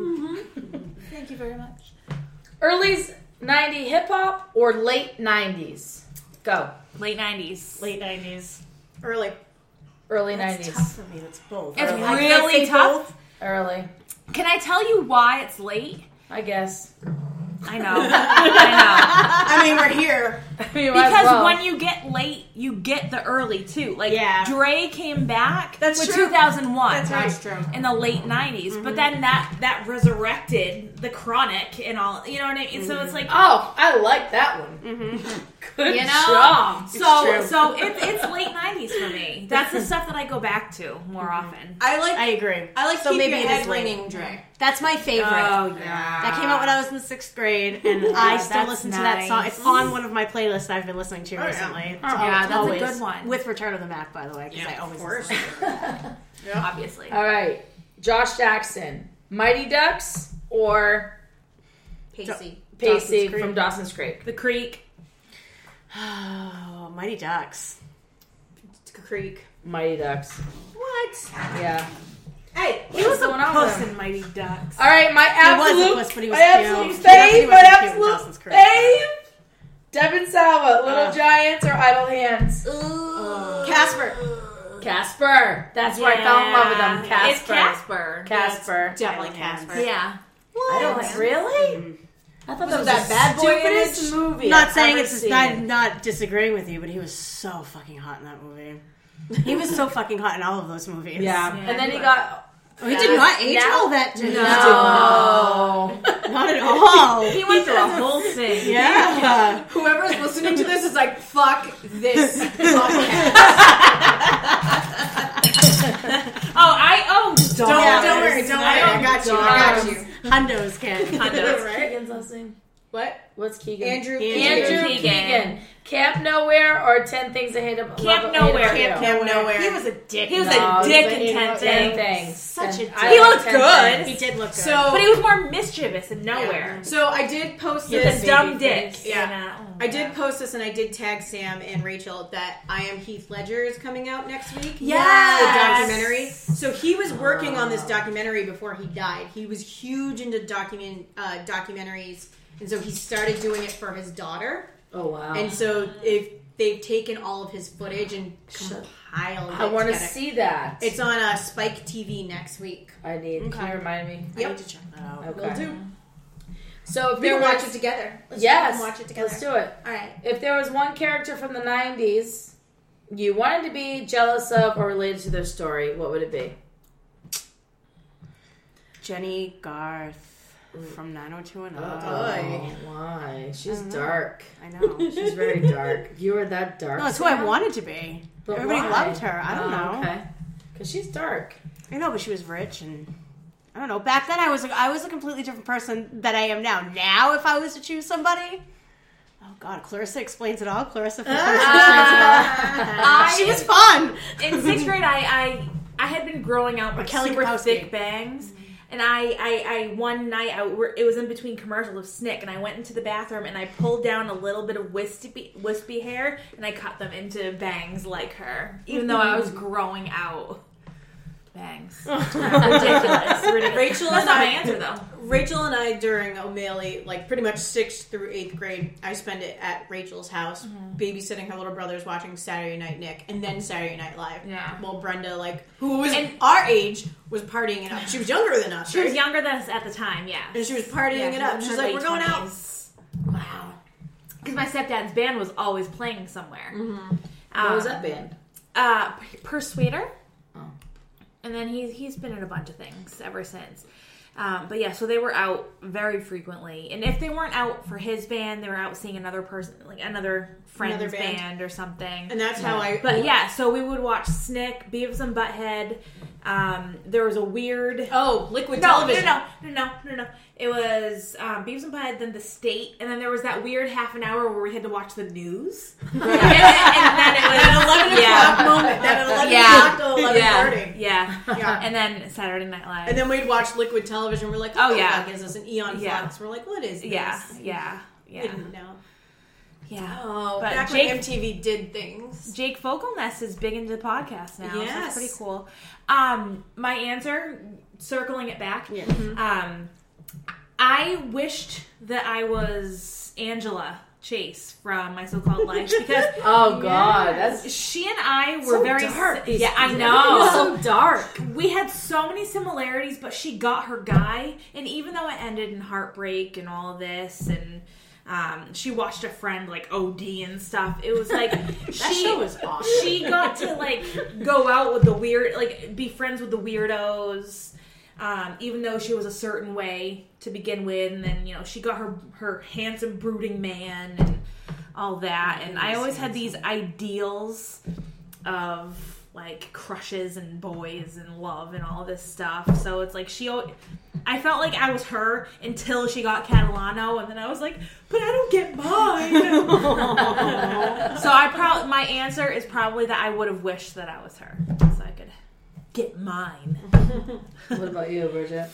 Thank you very much. Early 90s hip-hop or late 90s? Go.
Late 90s.
Late 90s.
Early.
Early
That's
90s.
tough for me. That's both.
It's
I can't
really
say
tough.
both.
Early.
Can I tell you why it's late?
I guess.
I know. I
I mean, we're here.
You
know.
might as
Because
well.
when you get late, you get the early too. Like
Yeah.
Dre came back
That's
with
true.
2001.
That's right. That's true.
In the late 90s. But then that resurrected the Chronic and all, you know what I mean? So it's like,
Oh, I like that one. Good
you know?
job.
So it's late 90s for me. That's the stuff that I go back to more often.
I agree.
I like
So
Keep
maybe
Your
it
Head
is late.
Ringing, Dre.
That's my favorite.
Oh, yeah.
That came out when I was in 6th grade, and I still
that's
listen to that song.
nice.
It's on one of my playlists I've been listening to
yeah.
recently. It's
Yeah, that's a
always,
good one.
With Return of the Mac, by the way, because I always listen to it.
Obviously.
All right. Josh Jackson. Mighty Ducks or
Pacey.
Pacey
Dawson's Creek.
from Dawson's Creek?
The Creek.
Oh, Mighty Ducks.
Creek.
Mighty Ducks.
What?
Yeah.
Hey,
He was going on with
Puss
him.
in Mighty Ducks.
All right, my
was a
absolute,
puss, but he was
my
cute.
absolute
Yeah, he
fave,
was
my
cute in
absolute
Dawson's Creek.
fave. Devin Sawa, Little Giants or Idle Hands?
Casper.
Casper. That's where I fell in love with him.
It's
Casper.
Casper.
Casper.
Definitely Casper.
Yeah.
I don't really. I thought that was
that
the
Bad Boy
stupidest movie.
I'm not
I've
saying
ever
it's
seen.
not disagreeing with you, but he was so fucking hot in that movie. He was so fucking hot in all of those movies.
Yeah, and then he got.
Oh, he did not age
Now-
all that.
No.
Not at all.
He went through a whole thing.
Yeah.
Whoever's listening to this is like, fuck this podcast.
Don't
Don't worry. I got you.
Hundos can.
Hundos.
Right?
Keegan's last name?
What?
What's Keegan?
Andrew
Keegan. Camp Nowhere or 10 Things I Hate About
Camp Nowhere.
Camp Nowhere.
He was a dick.
He was
No,
a dick
he
in
was
10
10
things.
Such a dick.
I
He
like
looked
10
good.
Things.
He did look good.
So,
But he was more mischievous and nowhere.
so I did post
He's
this.
a dumb dick.
Yeah.
And,
I did post this and I did tag Sam and Rachel that I Am Heath Ledger is coming out next week.
Yes.
The documentary. So he was working on this documentary before he died. He was huge into documentaries, and so he started doing it for his daughter.
Oh, wow.
And so if they've taken all of his footage and compiled it
I want to
together.
see that.
It's on Spike TV next week.
I need. Can you remind me?
I need to check that out.
Okay.
We'll do.
So if
We
there
can
was,
watch it together. Let's
yes,
watch it together.
let's do it.
All right.
If there was one character from the 90s you wanted to be jealous of or related to their story, what would it be?
Jenny Garth from 90210.
Why? She's dark.
I know.
She's very dark. You were that dark.
No, that's who I wanted to be.
But
Everybody
why?
loved her. I don't know.
Okay. Because she's dark.
I know, but she was rich and I don't know. Back then, I was a completely different person than I am now. Now, if I was to choose somebody, oh god, Clarissa explains it all. Clarissa from Clarissa explains it all. She was fun.
In 6th grade, I had been growing out my
Kelly
super
Kapowski.
thick bangs. And I one night, it was in between commercials of Snick, and I went into the bathroom and I pulled down a little bit of wispy hair and I cut them into bangs like her, even though I was growing out bangs. Ridiculous.
Rachel
That's
and
not my
I-
answer, though.
Rachel and I, during O'Malley, like pretty much 6th through 8th grade, I spent it at Rachel's house, babysitting her little brothers, watching Saturday Night Nick, and then Saturday Night Live.
Yeah.
While Brenda, like, who was
And-
our age, was partying it up. She was younger than us,
She was
right?
younger than us at the time, yeah.
And she was partying it up.
she was in
She's
her
like,
late
we're going out.
20s. Wow. Because my stepdad's band was always playing somewhere.
What was that band?
Persuader.
Oh.
And then he's been in a bunch of things ever since. But yeah, so they were out very frequently. And if they weren't out for his band, they were out seeing another person, like another friend's
Another band.
band or something.
And that's how I...
But yeah, so we would watch Snick, Beavis and Butthead. There was a weird...
Oh, Liquid
No.
Television.
It was Beavis and Butthead, then The State, and then there was that weird half an hour where we had to watch the news. and then it was...
That 11 o'clock moment. That 11 o'clock to 11:30.
Yeah.
Yeah.
And then Saturday Night Live.
And then we'd watch Liquid Television. We're like, oh,
yeah.
fuck is this? An Eon
Yeah.
Flux. We're like, what is this?
Yeah.
Didn't know.
Yeah.
Oh,
But
back
Jake-
when MTV did things.
Jake Fogelnest is big into the podcast now. So
Yes.
that's pretty cool. My answer, circling it back, I wished that I was Angela Chase from My So-Called Life because
Oh, God. That's
she and I were
so
very
dark.
yeah, I know.
so dark.
We had so many similarities, but she got her guy, and even though it ended in heartbreak and all of this, and she watched a friend like OD and stuff, it was like she
show was awesome.
She got to like go out with the weird, like be friends with the weirdos, even though she was a certain way to begin with, and then she got her handsome brooding man and all that, and I always had these ideals of like crushes and boys and love and all this stuff. So it's like I felt like I was her until she got Catalano, and then I was like, but I don't get mine. So my answer is probably that I would have wished that I was her, so I could get mine.
What about you, Bridget?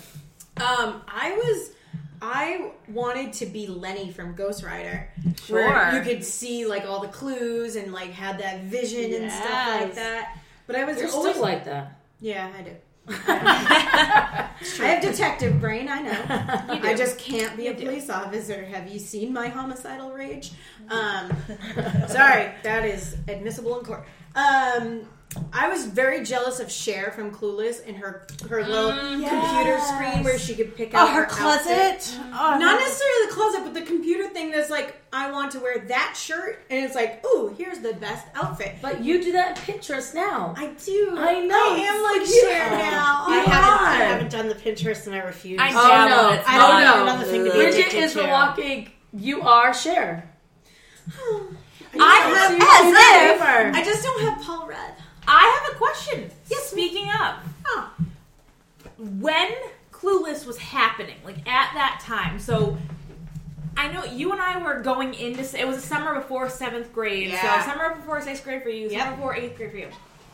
I wanted to be Lenny from Ghost Rider.
Sure.
Where you could see like all the clues and like had that vision and stuff like
Yes.
that. But I was
You're
always
still like that.
Yeah, I do. I have detective brain, I know. I just can't be a police officer. Have you seen my homicidal rage? Sorry, that is admissible in court. I was very jealous of Cher from Clueless and her little computer screen where she could pick out
her
outfit.
closet. Oh,
Not necessarily the closet, but the computer thing that's like, I want to wear that shirt, and it's like, ooh, here's the best outfit.
But you do that in Pinterest now.
I do.
I know.
I am like Cher now.
I haven't done the Pinterest and I refuse.
I
Oh no!
It's
I
Oh
don't know
no!
another thing to be
Bridget
addicted
is the
to.
walking. You are Cher.
I just don't have Paul Rudd.
I have a question. Speaking of, when Clueless was happening, like at that time, so I know you and I were going into, it was the summer before 7th grade,
Yeah.
so summer before 6th grade for you,
Yep.
summer before 8th grade for you.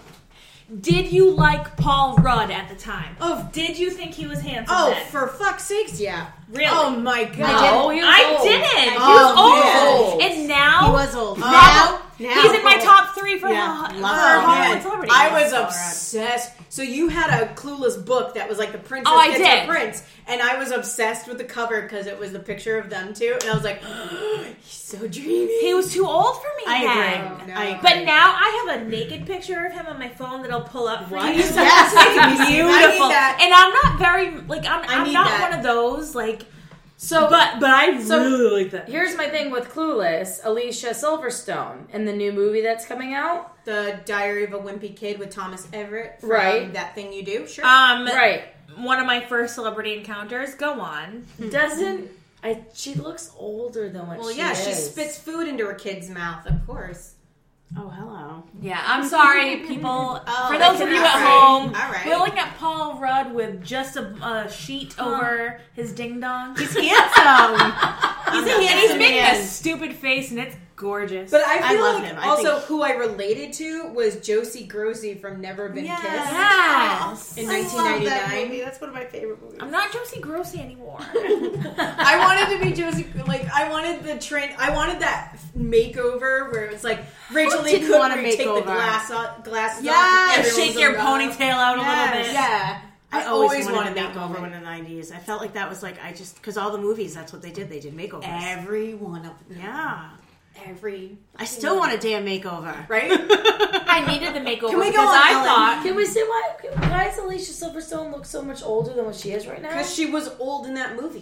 Did you like Paul Rudd at the time? Did you think he was handsome then?
For fuck's sakes, yeah.
Really?
Oh my god.
No, he was
I
old.
didn't. He
Oh,
was old.
yeah.
And now,
He was old.
Now
he's in my top 3 for
Yeah.
for
Love
Hollywood
man,
celebrity.
I was
Paul Rudd.
obsessed. So you had a Clueless book that was like the Princess
Oh, I
Gets
did.
Her Prince, and I was obsessed with the cover because it was the picture of them two, and I was like, he's so dreamy.
He was too old for me
I
then.
agree.
No.
I agree.
But now I have a naked picture of him on my phone that I'll pull up for
What?
you.
Yes,
It's
I need
beautiful.
that.
And I'm not very like I'm
need
not
that.
one of those like.
So,
But I really like that.
here's my thing with Clueless: Alicia Silverstone in the new movie that's coming out.
The Diary of a Wimpy Kid with Thomas Everett from
Right.
That Thing You Do. Sure.
Right?
One of my first celebrity encounters. Go on.
Doesn't she looks older than what
well,
she
yeah,
is.
she spits food into her kid's mouth, of course.
Oh, hello.
Yeah, I'm sorry, people.
Oh,
For those of you at
all right.
home,
All right.
we're looking at Paul Rudd with just a sheet over his ding dong.
He's handsome.
And he's making a stupid face, and it's gorgeous.
But I feel
love
like
him. I
also
think-
who I related to was Josie Grossi from Never Been Kissed
yes.
in
I love that
1999.
movie. That's one of my favorite movies.
I'm not Josie Grossi anymore.
I wanted to be Josie. Like I wanted the trend. I wanted that makeover where it's like Rachel Lee
didn't
Cook
want a
where you take the
makeover?
glasses
Yes.
off.
And
and
shake your
everyone's
ponytail out a
around.
little bit.
Yeah.
I
always
always wanted
wanted
a
that
makeover
moment.
in the 90s. I felt like that was like, because all the movies, that's what they did. They did makeovers.
Every one of them.
Yeah.
Every.
I still want a damn makeover.
Right?
I needed the makeover
Can we go
because
on,
I
Ellen?
thought
Can we say why does Alicia Silverstone look so much older than what she is right now?
Because she was old in that movie.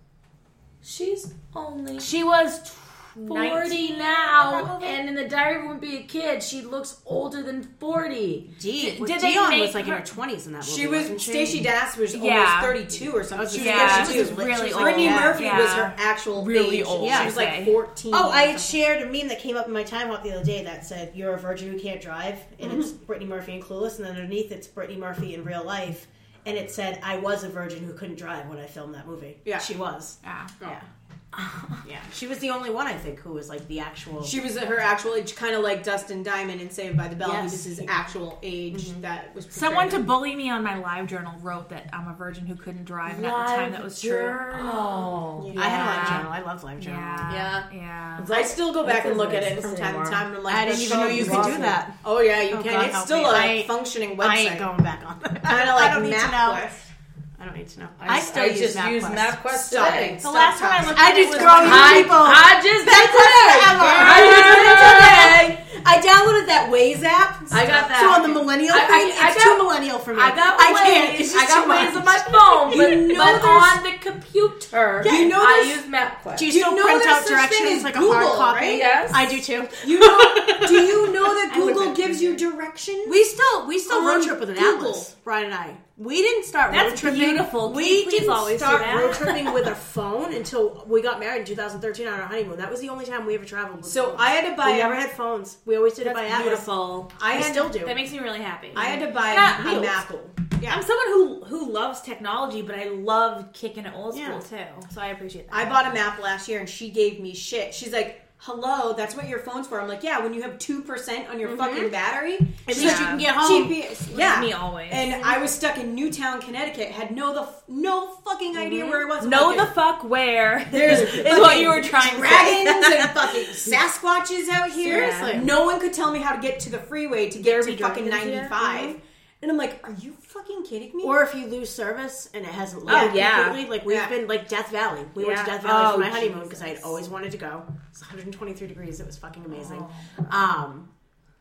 She's only
she was
40
19
now, and in the Diary of a Wimpy Kid, she looks older than 40.
Did they
Dion
make
was like in
her-
her 20s in that movie.
She was
wasn't she?
Stacey Dash was
Yeah.
almost 32 or something. She was
Yeah,
32.
she was really old.
Brittany
Yeah.
Murphy
Yeah.
was her actual
Really
age.
old,
She
I'd
was like
say.
14.
Oh, I
or
had
something.
shared a meme that came up in my time hop the other day that said, "You're a virgin who can't drive," and it's Brittany Murphy and Clueless, and then underneath it's Brittany Murphy in real life, and it said, "I was a virgin who couldn't drive when I filmed that movie."
Yeah.
She was.
Ah.
Yeah. Yeah. She was the only one, I think, who was like the actual.
She was at her actual age, kind of like Dustin Diamond in Saved by the Bell.
Yes.
He was his actual age that was. portrayed.
Someone to bully me on my live journal wrote that I'm a virgin who couldn't drive, and at the time that was true.
Journal.
I had a live journal. I love live journal.
Yeah.
Yeah.
I still go back
That
and look at
doesn't
it from
exist
time to
anymore.
time. And I'm like,
I didn't
that's
even know
so
you could do
awesome.
that.
Oh yeah, you
Oh,
can.
God
It's
help
still
me.
a functioning
I ain't
website.
going back on that.
Kind of
I
like
don't need to know.
MapQuest.
I don't need to know.
I
still
just
MapQuest.
use MapQuest
Stop
today.
it.
The last time I looked
I
at it
just
was
scroll you people.
I just did today. I just did today.
I downloaded that Waze app.
I got that.
So on the millennial
I
thing,
got-
it's too millennial for me.
I got
can't.
Waze.
It's just
I got
too
Waze
much.
on my phone, but,
You know
but
there's-
on the computer,
You know
I
there's-
use MapQuest.
Do you
You
still
know
print
there's
out
such thing
directions
as
like a
Google,
hard copy?
right?
Yes.
I do too.
You know? Do you know that
I would
Google
have
gives you directions?
We still road
On
trip with an
Google.
atlas, Brian and I. We didn't start road
That's
tripping.
beautiful. Can
We
you please
didn't
always do
start
that?
road tripping with a phone until we got married in 2013 on our honeymoon. That was the only time we ever traveled. With
So
phones.
I had to buy.
we never had phones. We always did it by
That's
atlas.
beautiful.
I
I
had
still
to,
do.
That makes me really happy.
I had to buy
Not
a
wheels.
map. Yeah.
I'm someone who loves technology, but I love kicking it old school
Yeah.
too. So I appreciate that.
I bought a map last year and she gave me shit. She's like, hello, that's what your phone's for. I'm like, yeah, when you have 2% on your fucking battery.
At
she's
least you can get home.
Yeah.
me always.
And I was stuck in Newtown, Connecticut, had no fucking idea where it was. I'm
know
like,
the fuck where
There's
is what you were trying to say.
dragons and fucking Sasquatches out here.
Seriously.
No one could tell me how to get to the freeway to get
be
to fucking
dragons here?
95. And I'm like, are you fucking kidding me?
Or if you lose service and it hasn't loaded
yeah.
completely, like we've
Yeah.
been like Death Valley. We went to
Yeah.
Death Valley for
Oh,
my honeymoon
Jesus.
because I had always wanted to go. It's 123 degrees. It was fucking amazing.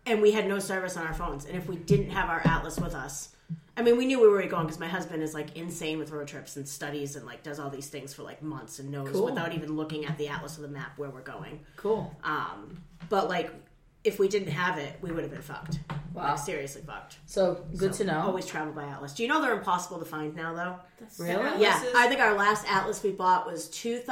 and we had no service on our phones. And if we didn't have our atlas with us, I mean, we knew where we were going because my husband is like insane with road trips and studies and like does all these things for like months and knows without even looking at the atlas or the map where we're going.
Cool.
But like, if we didn't have it, we would have been fucked.
Wow.
Like, seriously fucked.
So good to know.
Always travel by atlas. Do you know they're impossible to find now, though?
Really?
Yeah. I think our last atlas we bought was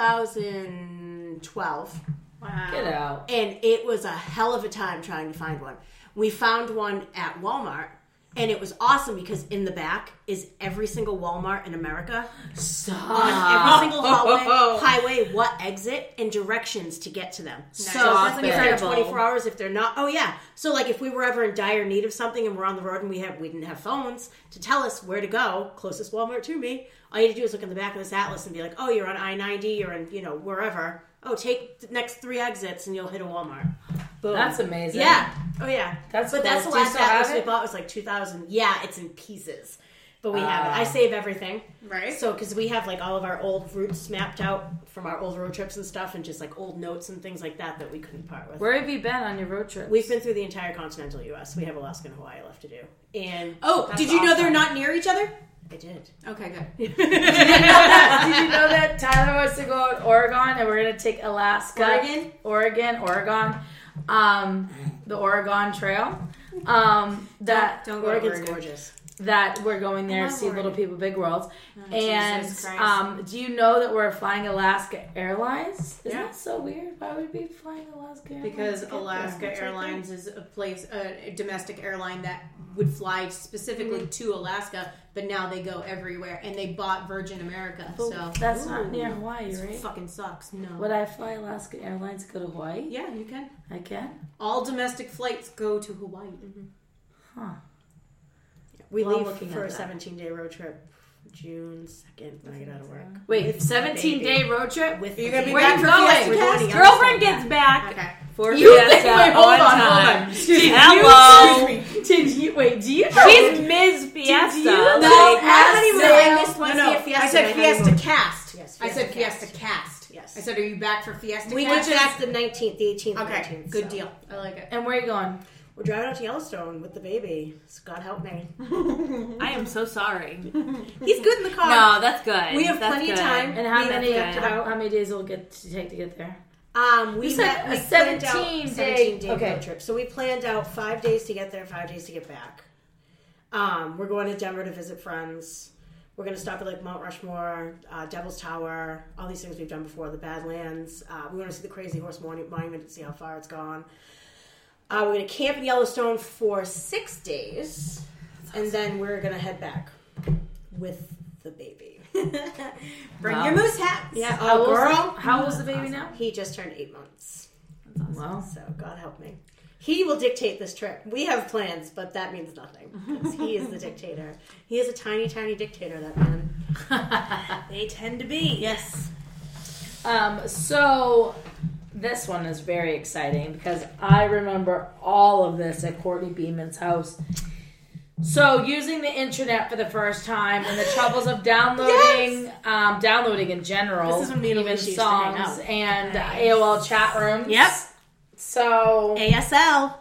2012.
Wow.
Get out.
And it was a hell of a time trying to find one. We found one at Walmart. And it was awesome because in the back is every single Walmart in America.
Stop.
On every single highway, what exit, and directions to get to them. So
Stop
if they're
it.
24 hours, if they're not, oh yeah. So like if we were ever in dire need of something and we're on the road and we didn't have phones to tell us where to go, closest Walmart to me, all you had to do is look in the back of this atlas and be like, oh, you're on I-90, you're in, wherever. Oh, take the next 3 exits and you'll hit a Walmart. Boom.
That's amazing.
Yeah. Oh yeah.
That's
but
cool.
that's the
Do you
last
still have
atlas we
it?
bought was like 2000. Yeah, it's in pieces, but we have it. I save everything,
Right.
So because we have like all of our old routes mapped out from our old road trips and stuff, and just like old notes and things like that we couldn't part with.
Where have you been on your road trip?
We've been through the entire continental U.S. We have Alaska and Hawaii left to do, and
Oh, did you know they're not near each other?
I did.
Okay, good.
Did you know that Tyler wants to go to Oregon and we're going to take Alaska, Oregon, the Oregon Trail. That
Don't go to
Oregon's
Oregon.
gorgeous.
that we're going there to see
Oregon.
Little People, Big World. And
Jesus Christ.
do you know that we're flying Alaska Airlines? Isn't
Yeah.
that so weird? Why would we be flying Alaska Airlines?
Because
to get there?
Alaska
What's right
Airlines is a domestic airline that would fly specifically to Alaska, but now they go everywhere, and they bought Virgin America.
there?
So
That's not near Hawaii,
it
right?
fucking sucks. No.
Would I fly Alaska Airlines to go to Hawaii?
Yeah, you can.
I can?
All domestic flights go to Hawaii.
Huh.
We
Well, I'm
leave
looking
for a
at that.
17-day road trip June 2nd when I get out of work.
Wait, 17-day road trip?
With
You're
the
gonna be
baby.
back for
going?
Fiesta
We're going to
Cast?
Girlfriend
Yellowstone.
gets back.
Okay.
For
You think,
Fiesta
wait, hold
on
on,
time.
Hello.
Hello.
Did you wait? Do you know?
She's Ms. Fiesta.
you know
Like,
that?
I haven't even
Say-
I missed Wednesday at Fiesta.
I said
my
Fiesta
honeymoon.
Cast.
Yes,
I said
Fiesta
Fiesta Cast.
Yes.
I said, are you back for Fiesta
We
Cast?
get back the 19th, the 18th,
Okay,
19th.
good
so.
deal. I like it.
And where are you going?
We're driving out to Yellowstone with the baby. So God help me.
I am so sorry.
He's good in the car.
No, that's good.
We have
That's
plenty of
good.
time.
And how
We
many?
have
good.
How many days will it get to take to get there?
We
You said
we
a
planned out
17-day
road trip. So we planned out 5 days to get there, 5 days to get back. We're going to Denver to visit friends. We're going to stop at like Mount Rushmore, Devil's Tower, all these things we've done before, the Badlands. We're going to see the Crazy Horse Monument to see how far it's gone. We're going to camp in Yellowstone for 6 days, and then we're going to head back with the baby.
Bring
Wow.
your moose hats.
Yeah,
How old's
girl.
the- how old's the baby now?
He just turned 8 months.
Wow.
So God help me. He will dictate this trip. We have plans, but that means nothing because he is the dictator. He is a tiny, tiny dictator. That man.
They tend to be.
Yes.
So this one is very exciting because I remember all of this at Courtney Beeman's house. So using the internet for the first time and the troubles of downloading, downloading in general,
This is when me and
even
Alicia used to hang
songs
out.
and AOL chat rooms.
Yep.
So
ASL.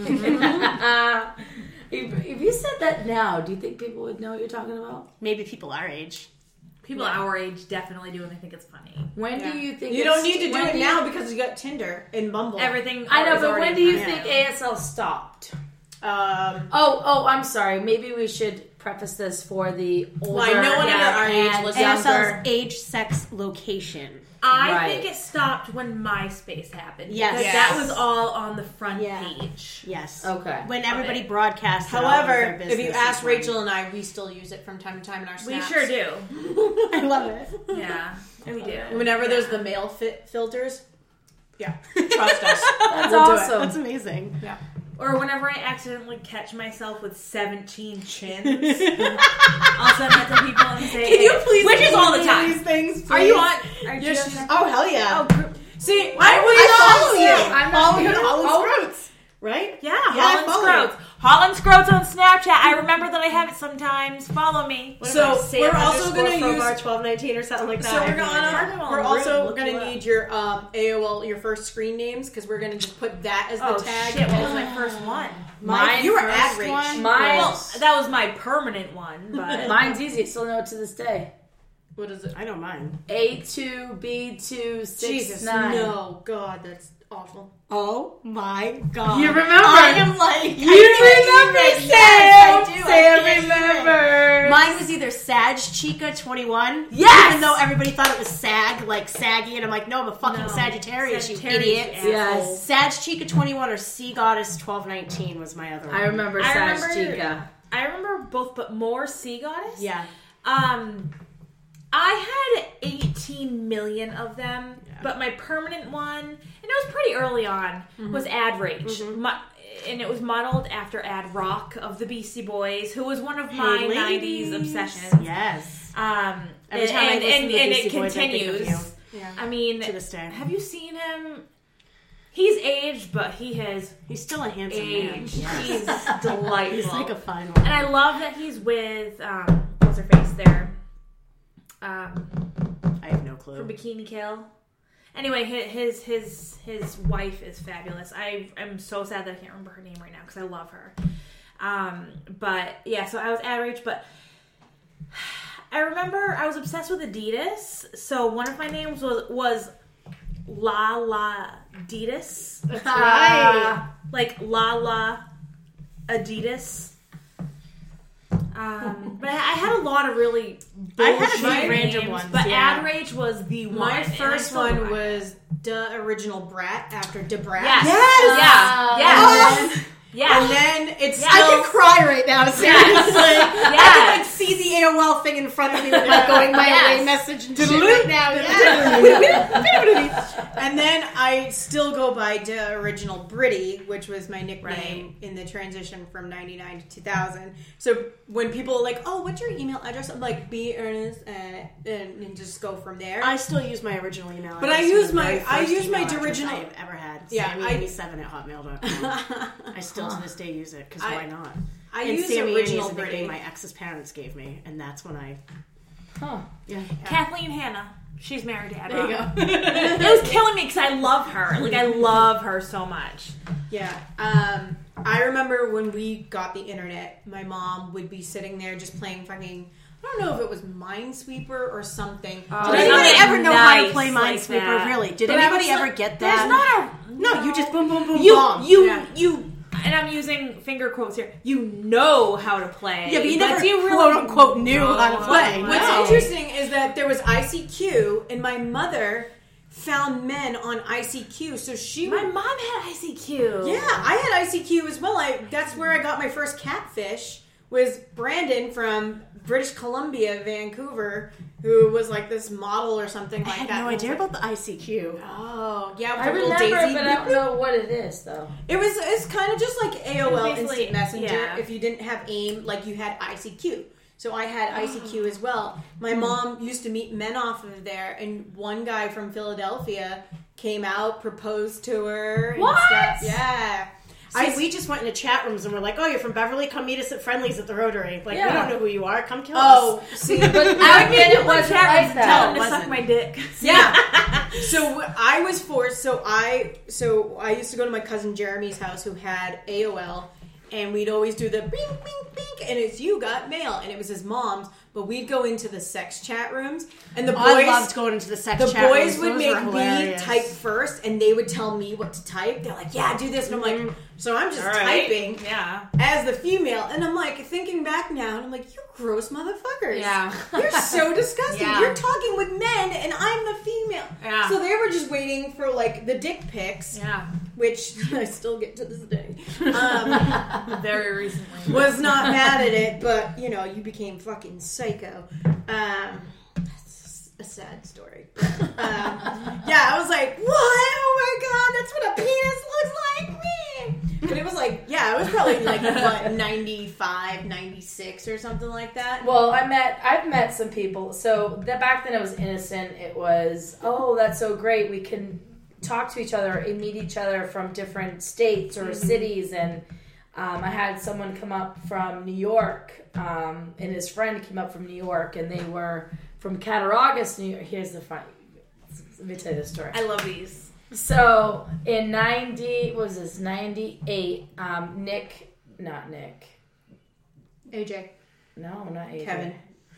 if you said that now, do you think people would know what you're talking about?
Maybe people our age.
People our age definitely do, and they think it's funny.
When do you think
You
it's-
don't need to do
when
it
you-
now because you got Tinder and Bumble.
Everything.
I know,
is
but
already
when do you
fun.
think ASL stopped?
Um,
I'm sorry. Maybe we should preface this for the older
I know one under our age
and
was
younger.
ASL's age, sex, location.
I
Right.
think it stopped when MySpace happened.
Yes.
Because
Yes.
that was all on the front
Yeah.
page.
Yes.
Okay.
When everybody broadcast.
however, if you ask Rachel and I, we still use it from time to time in our
We
snaps.
sure do.
I love it.
Yeah, we do.
Whenever there's the male filters, yeah, trust us.
That's
We'll do it.
awesome.
That's amazing.
Yeah.
Or whenever I accidentally catch myself with 17 chins, I'll send that to people and say,
Can you please?
which is all the
these
time.
things?
Are you on? Are
Yes,
you
she's- oh hell yeah!
Oh,
See,
I follow you.
I'm not
Follow you
here.
on Holland
Oh.
Scroats, right?
yeah,
I
Holland
follow
Scroats. Holland Scroats on Snapchat. I remember that I have it sometimes. Follow me.
So we're also going to use
1219 or something like that.
So we're also going to need your AOL, your first screen names, because we're going to just put that as the tag.
Shit, what was my first one?
You were
first
ad rage.
one?
Well, that was my permanent one, but
Mine's easy. I still know it to this day.
What is it?
I know mine.
A2B269.
Jesus, no. God, that's awful.
Oh my god.
You remember?
I am like,
Sam remember.
Mine was either Sag Chica 21.
Yes!
Even though everybody thought it was Sag, like saggy, and I'm like, no, I'm a fucking Sagittarius, you idiot.
Yes.
Sag Chica 21 or Sea Goddess 1219 was my other one.
I remember Sag Chica.
I remember both, but more Sea Goddess.
Yeah.
I had 18 million of them, but my permanent one, and it was pretty early on, was Ad Rage. And it was modeled after Ad Rock of the Beastie Boys, who was one of my 90s obsessions.
Yes.
Every
time I listen to the Beastie Boys, I think of
continues.
you.
Yeah.
I mean,
To this day.
have you seen him? He's aged, but he has
He's still a handsome man.
aged.
Yes.
He's delightful.
He's like a fine
And
one.
I love that he's with, what's her face there?
I have no clue.
From Bikini Kill. Anyway, his wife is fabulous. I'm so sad that I can't remember her name right now because I love her. But yeah, so I was Ad Rage, but I remember I was obsessed with Adidas. So one of my names was La La Adidas.
That's right.
Like La La Adidas. But I had a lot of really
I had a few
bullshit
random
names,
ones,
but
yeah.
Ad Rage was the one.
My
and I
first
still
one
remember.
was the original Brat after DeBrat.
Yes.
Yes!
Yes. Yes.
And then it's
Yeah.
I
still...
can cry right now, seriously. I
Yes.
can like see the AOL thing in front of me with like going my
Yes.
away message and shit right now. Yes.
And then I still go by the original Britty, which was my nickname in the transition from 99 to 2000. So when people are like, oh, what's your email address? I'm like, B Ernest, and just go from there.
I still use my original email.
But
address
I
from
use
the
my-
very
I
first
use my
email address
original-
I have ever had.
Yeah,
Sammy87@hotmail.com. I still to this day use it because why not?
I
and
use
Sammy
original
is the nickname
Britty.
my ex's parents gave me, and that's when I.
Huh.
Yeah.
Kathleen Hanna. She's married to Ad
There you
Rock.
go.
It was killing me because I love her. Like, I love her so much.
Yeah. I remember when we got the internet, my mom would be sitting there just playing fucking... I don't know if it was Minesweeper or something.
Did anybody ever know how to play
like
Minesweeper?
that.
Really? Did
But I
anybody
was
ever
like,
get
There's
that?
not a...
No, you just boom, boom, boom,
You,
bomb.
and I'm using finger quotes here. You know how to play.
Yeah, but you never
do
quote unquote knew how to play.
But what's
No.
interesting is that there was ICQ, and my mother found men on ICQ, so she
My
would...
mom had ICQ.
Yeah, I had ICQ as well. That's where I got my first catfish, was Brandon from British Columbia, Vancouver, who was like this model or something
I
like
had
that.
no
And was
idea
like,
about the ICQ.
Oh, yeah, with
I
the little
remember,
daisy.
but I don't know what it is, though.
It's kind of just like AOL
Basically,
Instant Messenger.
yeah.
If you didn't have AIM, like you had ICQ. So I had ICQ as well. My mom used to meet men off of there, and one guy from Philadelphia came out, proposed to her. And
What?
stuff. Yeah.
We just went into chat rooms and we're like, oh, you're from Beverly? Come meet us at Friendly's at the Rotary. Like,
Yeah.
we don't know who you are. Come kill
Oh,
us.
see,
But
I
back
would
then
get
it wasn't
chat
like
rooms and tell
that.
him to suck my dick.
yeah. So I was forced. So I used to go to my cousin Jeremy's house, who had AOL, and we'd always do the bing, bing, bing, and it's you got mail, and it was his mom's. But we'd go into the sex chat rooms, and the boys.
I loved going into the sex
The
chat
boys
rooms.
would
Those
make
were
me
hilarious.
type first, and they would tell me what to type. They're like, "Yeah, do this," and I'm like, "So I'm just typing
Yeah.
as the female," and I'm like thinking back now, and I'm like, "You gross motherfuckers!
Yeah.
You're so disgusting.
Yeah.
You're talking with men, and I'm the female."
Yeah.
So they were just waiting for like the dick pics,
Yeah.
which I still get to this day.
Very recently.
Was not mad at it, but you know, you became fucking psycho. That's a sad story. Yeah, I was like, what? Oh my god, that's what a penis looks like, man. But it was like, yeah, it was probably like, what, 95, 96 or something like that.
Well, I've met some people. So back then it was innocent. It was, oh, that's so great. We can talk to each other and meet each other from different states or cities, and I had someone come up from New York, and his friend came up from New York, and they were from Cattaraugus, New York. Here's the funny. Let me tell you the story.
I love these.
So in 98,
AJ.
No, not AJ.
Kevin.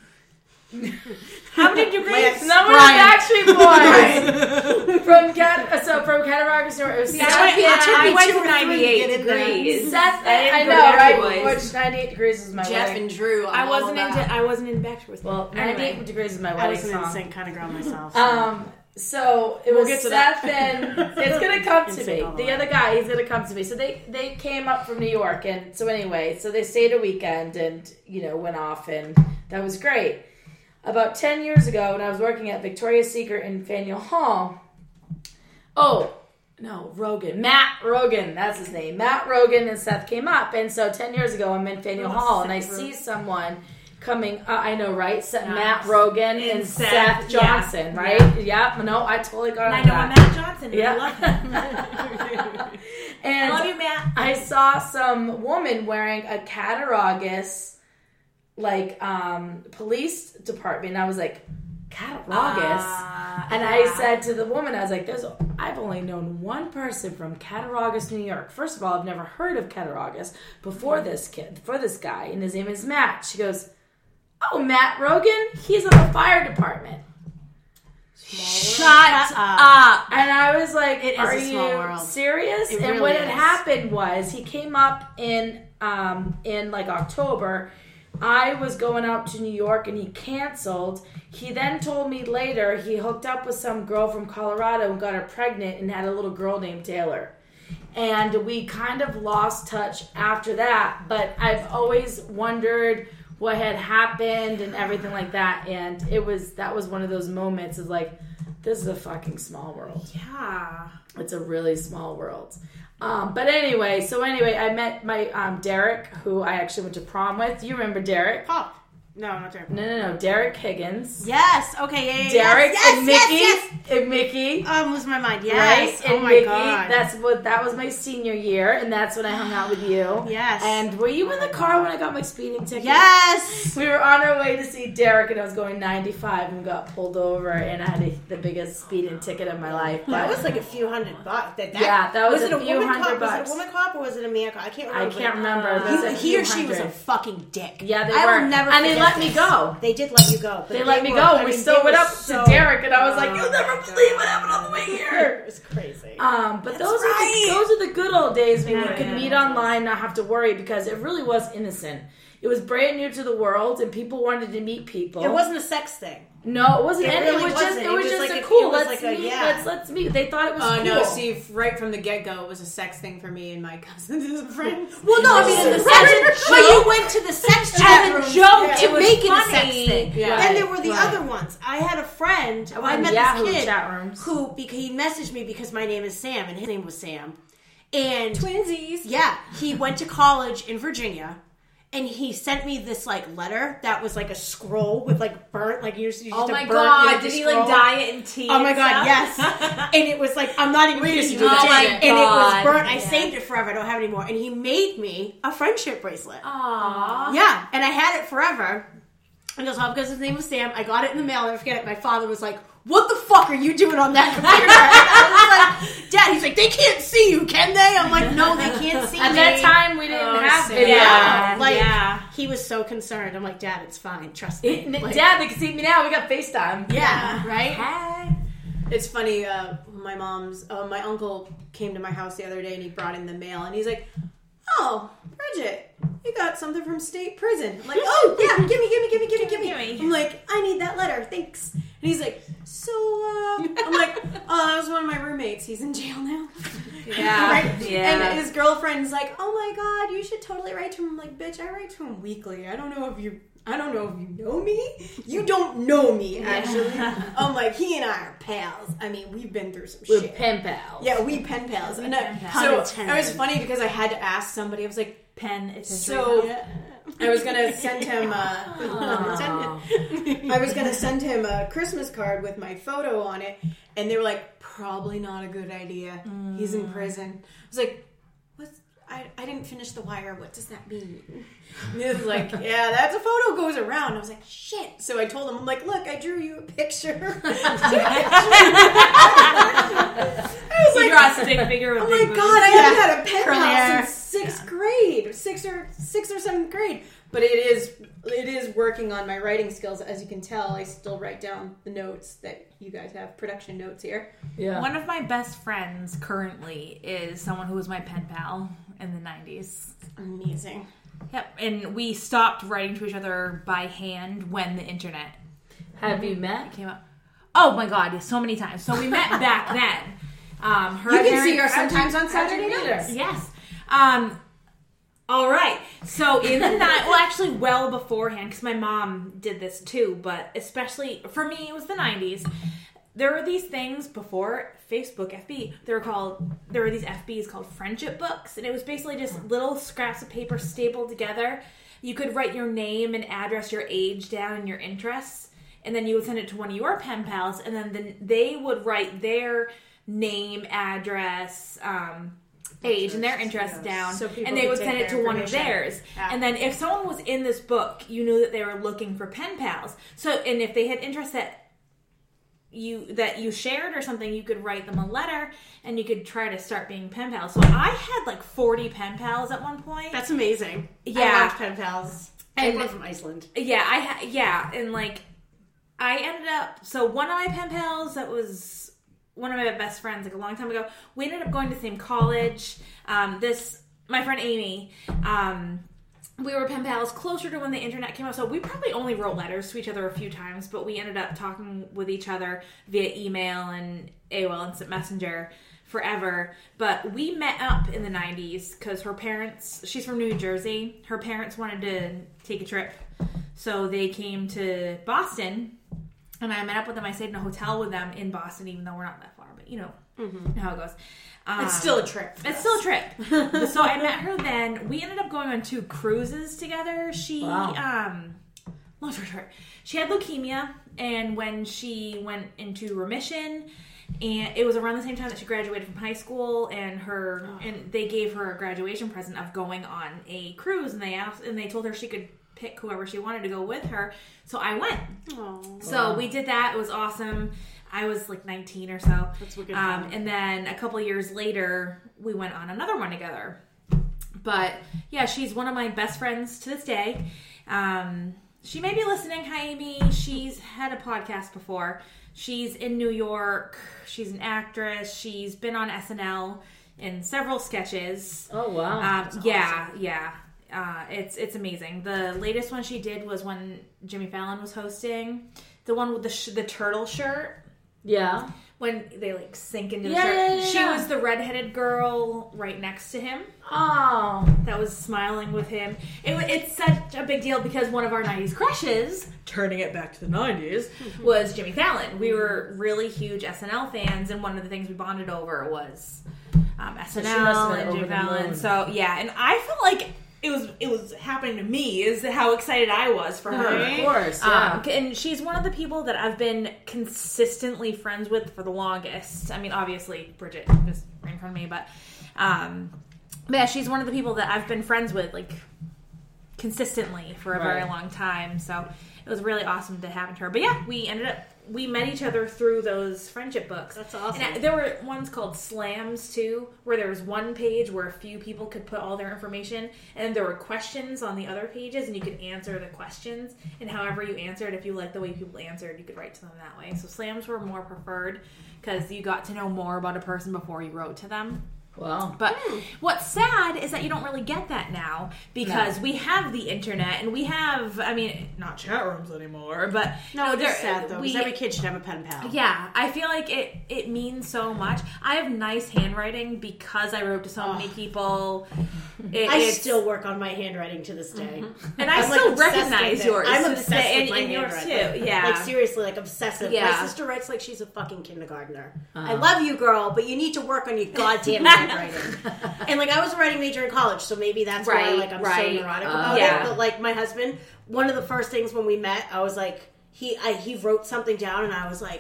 How many degrees?
No, we're the Backstreet Boys. from Cattaraugus, New York. It was Seth.
I went to 98 degrees.
Seth, I know, right? Which 98 degrees is my
Jeff
wedding.
and Drew.
I wasn't in Backstreet Boys.
Well, 98 degrees is my
I
wedding
was an
song.
insane kind of girl myself.
So it was Seth and it's gonna come to me.
all the
The
way.
other guy, he's gonna come to me. So they came up from New York, and so anyway, so they stayed a weekend and went off, and that was great. About 10 years ago, when I was working at Victoria's Secret in Faneuil Hall, Matt Rogan, that's his name. Matt Rogan and Seth came up, and so 10 years ago, I'm in Faneuil Hall, and I see someone coming. I know, right? Matt Rogan and Seth Johnson, right? Yeah. No, I totally got it.
I know a Matt Johnson.
Yeah.
I love him.
And
I love you, Matt.
I saw some woman wearing a Cattaraugus police department, and I was like, Cattaraugus? And I said to the woman, I was like, I've only known one person from Cattaraugus, New York. First of all, I've never heard of Cattaraugus before this guy, and his name is Matt. She goes, oh, Matt Rogan? He's on the fire department.
Shut up.
And I was like,
It is
are
a small
you
world.
serious?
It
And
really
what
is.
had happened was he came up in October. I was going out to New York and he canceled. He then told me later he hooked up with some girl from Colorado and got her pregnant and had a little girl named Taylor. And we kind of lost touch after that, but I've always wondered what had happened and everything like that. And that was one of those moments of like, this is a fucking small world.
Yeah.
It's a really small world. But anyway, I met my Derek, who I actually went to prom with. Do you remember Derek?
Oh, no, not Derek.
No. Derek Higgins.
Yes. Okay. Yeah.
Derek
yes,
and Mickey.
Yes.
And Mickey.
I'm losing my mind. Yes.
Right?
Oh
And
my
Mickey.
god.
That was my senior year, and that's when I hung out with you.
Yes.
And were you in the car when I got my speeding ticket?
Yes.
We were on our way to see Derek, and I was going 95 and got pulled over, and I had the biggest speeding ticket of my life.
That
But
was like a few $100. That
was
it
a few
woman
$100.
cop? Was it a woman cop or was it a man cop? I can't remember.
I can't remember. It was a
He
few
or she was a
$100.
fucking dick.
Yeah, they
I
were.
will never
and they
forget
let me
this.
go.
They did let you go. But
They let me
were-
go.
I
We
mean,
still
they
went
were
up
so-
to Derek, and I was like, "You'll never believe what happened on the way here."
It was crazy.
But those are the good old days when you could meet online, not have to worry, because it really was innocent. It was brand new to the world, and people wanted to meet people.
It wasn't a sex thing.
No, it wasn't.
It
It,
really
was
wasn't.
just.
It
It was
was
just
like
a
a-
cool.
it was
Let's
like a-
meet.
yeah.
Let's meet. They thought it was cool.
No, see, right from the get-go, it was a sex thing for me and my cousins and friends.
Well, no, I mean in the
Right.
sex, but you went to the sex chat room
joke.
to
It was
make it a sex
funny.
thing.
Yeah.
Then there were the
Right.
other ones. I had a friend. I met
Yahoo
this kid
chat rooms.
who he messaged me because my name is Sam and his name was Sam, and
Twinsies.
yeah, he went to college in Virginia. And he sent me this letter that was like a scroll with burnt you used
Oh
to
my
burn,
god,
the
did he
scroll.
dye it in tea?
Oh my
and
god,
stuff?
yes. And it was I'm not even kidding you.
Oh my
And it was
God.
burnt. I
Yeah.
saved it forever. I don't have it anymore. And he made me a friendship bracelet.
Aww.
Yeah, and I had it forever. And it was all because his name was Sam. I got it in the mail. I never forget it. My father was like, "What the fuck are you doing on that computer?" I was like, "Dad," he's like, "They can't see you, can they?" I'm like, "No, they can't see
At
me."
that time, we didn't have
Sam.
video.
Yeah.
Yeah. He was so concerned. I'm like, "Dad, it's fine. Trust me."
Dad, they can see me now. We got FaceTime.
Yeah, right?
Hey.
It's funny, my uncle came to my house the other day and he brought in the mail and he's like, "Oh, Bridget, you got something from state prison." I'm like, "Oh, yeah, give me. I'm like, "I need that letter, thanks." And he's like, "So, I'm like, "Oh, that was one of my roommates. He's in jail now."
Yeah.
Right?
Yeah.
And his girlfriend's like, "Oh my god, you should totally write to him." I'm like, "Bitch, I write to him weekly. I don't know if you know me. You don't know me, actually." I'm like, he and I are pals. I mean, we've been through some
We're
shit.
pen pals.
Yeah, we pen pals. And
Pun
so
intended.
it was funny because I had to ask somebody. I was like,
Pen, it's history.
so I was gonna send him. I was gonna send him a Christmas card with my photo on it, and they were like, "Probably not a good idea. He's in prison." I was like, "What's?" I didn't finish The Wire. What does that mean? And he was like, yeah, that's a photo goes around. I was like, shit. So I told him, I'm like, look, I drew you a picture. I was
You
like,
draw a stick figure with
oh
big
my
boobs.
god, I haven't had a pen
Curly
pal
hair.
since 6th grade, 6th or 7th grade. But it is working on my writing skills. As you can tell, I still write down the notes that you guys have, production notes here.
Yeah.
One of my best friends currently is someone who was my pen pal in the 90s.
Amazing.
Yep, and we stopped writing to each other by hand when the internet
Have you met?
came out. Oh my god, so many times. So we met back then. Her
You can see her
parents-
sometimes on
how'd you
Saturday
meet
nights.
her?
Yes. All right. So in the night, well, actually, well beforehand, because my mom did this too, but especially for me, it was the 90s. There were these things before Facebook, FB. There were these FBs called friendship books, and it was basically just little scraps of paper stapled together. You could write your name and address, your age down, and your interests, and then you would send it to one of your pen pals, and then they would write their name, address, age, and their interests down,
So people
and they
could
would
take
send it
their
to one of
information.
theirs.
Yeah.
And then if someone was in this book, you knew that they were looking for pen pals. So, and if they had interests that you shared or something, you could write them a letter, and you could try to start being pen pals. So I had like 40 pen pals at one point.
That's amazing.
Yeah.
I loved pen pals.
And-
Everyone from Iceland.
Yeah, and like I ended up. So one of my pen pals that was one of my best friends like a long time ago. We ended up going to the same college. My friend Amy. We were pen pals closer to when the internet came out, so we probably only wrote letters to each other a few times, but we ended up talking with each other via email and AOL Instant Messenger forever. But we met up in the 90s because her parents, she's from New Jersey, her parents wanted to take a trip, so they came to Boston, and I met up with them. I stayed in a hotel with them in Boston, even though we're not that far, but you know how it goes.
It's still a trip.
It's still a trip. So I met her then. We ended up going on 2 cruises together. She, long story short, she had leukemia, and when she went into remission, and it was around the same time that she graduated from high school, and and they gave her a graduation present of going on a cruise, and they told her she could pick whoever she wanted to go with her. So I went.
Aww.
So we did that. It was awesome. I was like 19 or so.
That's wicked fun.
And then a couple years later, we went on another one together. But yeah, she's one of my best friends to this day. She may be listening. Hi, Amy. She's had a podcast before. She's in New York. She's an actress. She's been on SNL in several sketches.
Oh wow.
Yeah. It's amazing. The latest one she did was when Jimmy Fallon was hosting. The one with the turtle shirt.
Yeah.
When they like sink into the
Yeah,
shirt.
yeah.
She was the redheaded girl right next to him
Oh.
that was smiling with him. It's such a big deal because one of our 90s crushes, turning it back to the 90s, was Jimmy Fallon. We were really huge SNL fans, and one of the things we bonded over was
must have
SNL
been
and
over
Jimmy
the
Fallon.
moon.
So yeah, and I felt like it was happening to me is how excited I was for her.
Of course. Yeah.
And she's one of the people that I've been consistently friends with for the longest. I mean, obviously, Bridget is right in front of me, but yeah, she's one of the people that I've been friends with, like, consistently for a very
Right.
long time. So it was really awesome to have her. But yeah, we met each other through those friendship books.
That's awesome.
And there were ones called slams too, where there was one page where a few people could put all their information, and there were questions on the other pages, and you could answer the questions. And however you answered, if you liked the way people answered, you could write to them that way. So slams were more preferred because you got to know more about a person before you wrote to them.
Wow.
But what's sad is that you don't really get that now because we have the internet and we have, I mean, not chat rooms anymore, but
No,
they're-
it's sad though, because
we-
every kid should have a pen pal.
yeah, I feel like it means so much. I have nice handwriting because I wrote to so many people.
I
It's-
still work on my handwriting to this day.
and I
I'm, like,
still
obsessed
recognize
with it.
yours.
I'm
to
obsessed
this day,
with my
and yours
handwriting.
too. Yeah,
Like seriously, like obsessive.
Yeah.
My sister writes like she's a fucking kindergartner. I love you, girl, but you need to work on your goddamn handwriting. And like I was a writing major in college, so maybe that's why
Right,
like I'm
right.
so neurotic about
Yeah.
it. But like my husband, one of the first things when we met, I was like, he wrote something down, and I was like,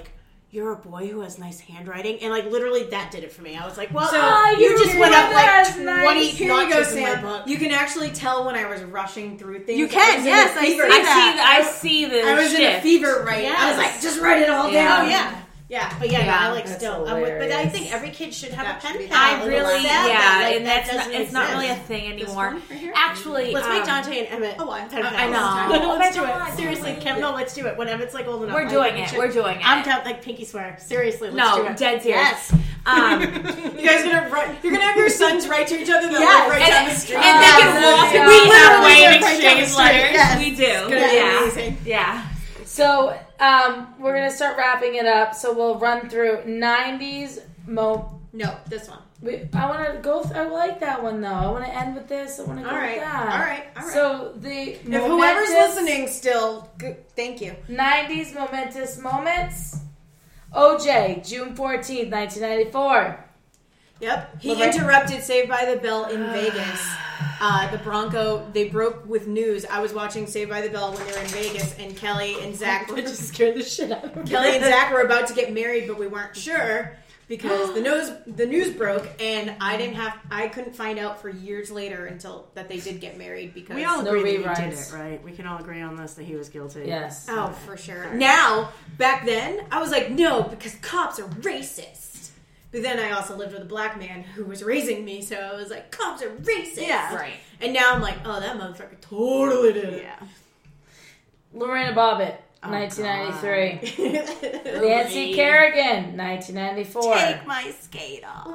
you're a boy who has nice handwriting, and like literally that did it for me. I was like, well,
So,
you just went up like 20
Here you go,
notches in my
Sam.
book.
You can actually tell when I was rushing through things.
You can, yes, I see that.
I see the
I was in a
shift.
fever right.
Yes.
I was like, just write it all
Yeah.
down.
Oh yeah. Yeah, but yeah,
Yeah,
I like
that's
still. But I
hilarious.
think every kid should have
That
a pen
should be
pal.
I
It's
really,
sad
yeah,
that
and
that
that's
doesn't
it's not
exist.
really a thing anymore.
one right here?
Actually,
Let's make Dante and Emmett.
Oh, I
pen pals.
I know.
Let's
Oh my
do
God,
it. Seriously,
please.
Kim. No, let's do it. When Emmett's like old enough,
we're
I
doing
think we
it.
should.
We're doing it.
I'm down like pinky swear. Seriously, let's do
no,
it.
dead serious.
Yes.
You guys gonna write? You're gonna have your sons write to each other. That
Yes.
live right down the street.
And they can walk
yeah.
and
We
meet halfway
literally
and
live right down the
exchange
street,
letters.
yes.
We do.
gonna be
Yeah.
amazing.
Yeah.
So we're gonna start wrapping it up. So we'll run through 90s
No, this one.
I want to go. I like that one though. I want to end with this. I want to go
All right.
with that.
All right.
So the
If whoever's listening still, thank you.
90s momentous moments. OJ, June 14th, 1994.
Yep. He
Lorraine-
interrupted Saved by the Bell in Vegas. The Bronco, they broke with news. I was watching Saved by the Bell when they were in Vegas, and Kelly and Zach were
just scared the shit out of me.
Kelly and Zach were about to get married, but we weren't sure because the news broke, and I couldn't find out for years later until that they did get married because
We all
No
agree that he did
reruns.
it, right? We can all agree on this that he was guilty.
Yes.
Oh, for sure. Now, back then, I was like, no, because cops are racist. But then I also lived with a black man who was raising me, so I was like, cops are racist.
Yeah.
Right.
And now I'm like, oh, that motherfucker totally did it.
Yeah.
Lorena Bobbitt, 1993.
God.
Nancy Kerrigan, 1994.
Take my skate off.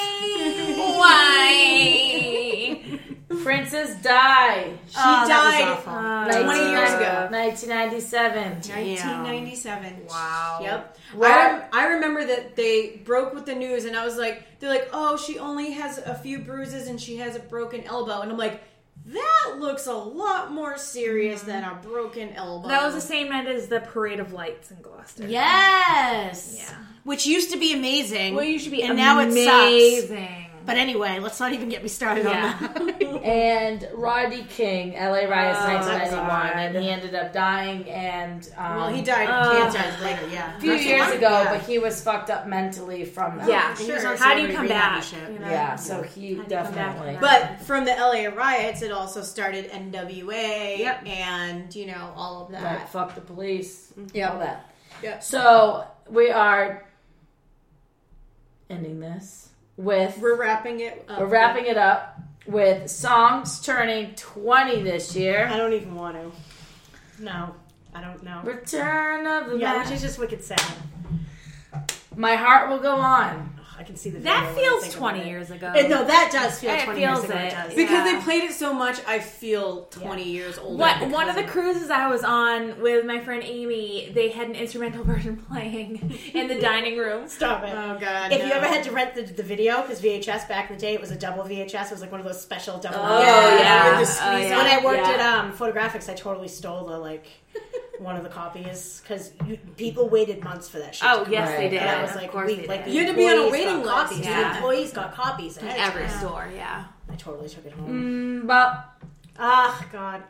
Why?
Princess Di,
She died
20
years ago.
1997.
1997.
Wow.
Yep.
What?
I remember that they broke with the news, and I was like, they're like, oh, she only has a few bruises and she has a broken elbow. And I'm like, that looks a lot more serious than a broken elbow.
That was the same night as the Parade of Lights in Gloucester.
Yes.
Yeah.
Which used to be amazing.
Well, you should be
and now it sucks.
amazing.
But anyway, let's not even get me started
Yeah.
on that.
And Rodney King, LA riots,
Oh,
1991,
God.
and he ended up dying. And
well, he died of cancer
later, yeah.
a few years ago, but he was fucked up mentally from that.
Yeah.
he was on
How do you
celebrity
come
rehab
back?
shit.
You know?
Yeah, so he
How do you come back
definitely.
from
But from the LA riots, it also started NWA
Yep.
and, all of that.
Right, fuck the police.
Yep.
All that.
Yep.
So we are ending this with.
We're wrapping it up.
We're wrapping it up with songs turning 20 this
I
year.
don't even want to. No, I don't know.
Return of the
Yeah,
Mac.
which is just wicked sad.
My Heart Will Go On.
I can see the video
That
when I
feels
think
20
about it.
years ago.
No, that does feel
It
20 years
feels
ago.
it.
It does.
Because
Yeah.
they played it so much, I feel 20 years older.
One of the cruises I was on with my friend Amy, they had an instrumental version playing in the dining room.
Stop it.
Oh, God.
If
no.
you ever had to rent the video, because VHS back in the day, it was a double VHS. It was like one of those special double.
Oh,
yeah.
yeah.
With the squeeze
yeah.
When I worked
Yeah.
at Photographics, I totally stole one of the copies because people waited months for that shit.
Oh,
to
yes,
come
they
out.
did.
And I was
Of
like,
course they did.
the
You had to be on a
employees
waiting
got
list.
copies.
Yeah.
The employees got copies
In
ahead of
every
time.
store, yeah.
I totally took it home.
But
Ah, God.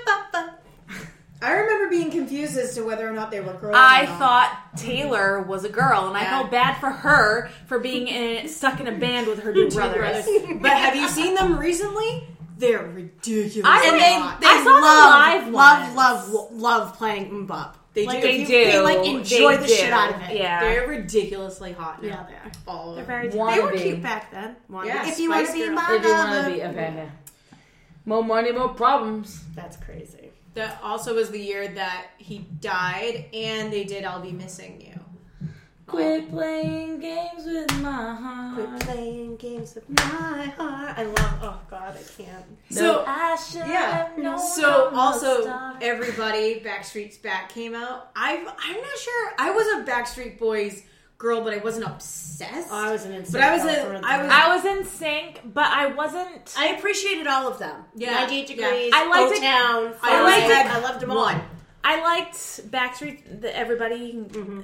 I remember being confused as to whether or not they were girls.
I
or not.
thought Taylor was a girl, and I
Yeah.
felt bad for her for being stuck in a band with her two brothers.
But have you seen them recently? They're ridiculous.
And they
I saw the live
love playing MMMBop.
They
Like,
do.
if
They
you- They
do.
like enjoy
They
the
do.
shit out of it.
Yeah.
They're ridiculously hot now.
Yeah, they are.
All of
They're
them.
very
They were
Wannabe.
cute back then.
Yeah,
If you want to
Spice
be
Girl.
my
if you want to
lover.
be, okay. More money, more problems.
That's crazy.
That also was the year that he died, and they did "I'll Be Missing You."
Quit playing games with my heart.
Quit playing games with my heart. I love. Oh God, I can't.
So
I should
yeah.
have known
So
from the
also,
start.
everybody, Backstreet's Back came out. I'm not sure. I was a Backstreet Boys girl, but I wasn't obsessed.
Oh, I was an insane.
But I was
I was in sync, but I wasn't.
I appreciated all of them.
Yeah.
98
Yeah.
Degrees.
I liked it-
O-Town.
I liked it.
I loved them all.
One.
I liked Backstreet, everybody,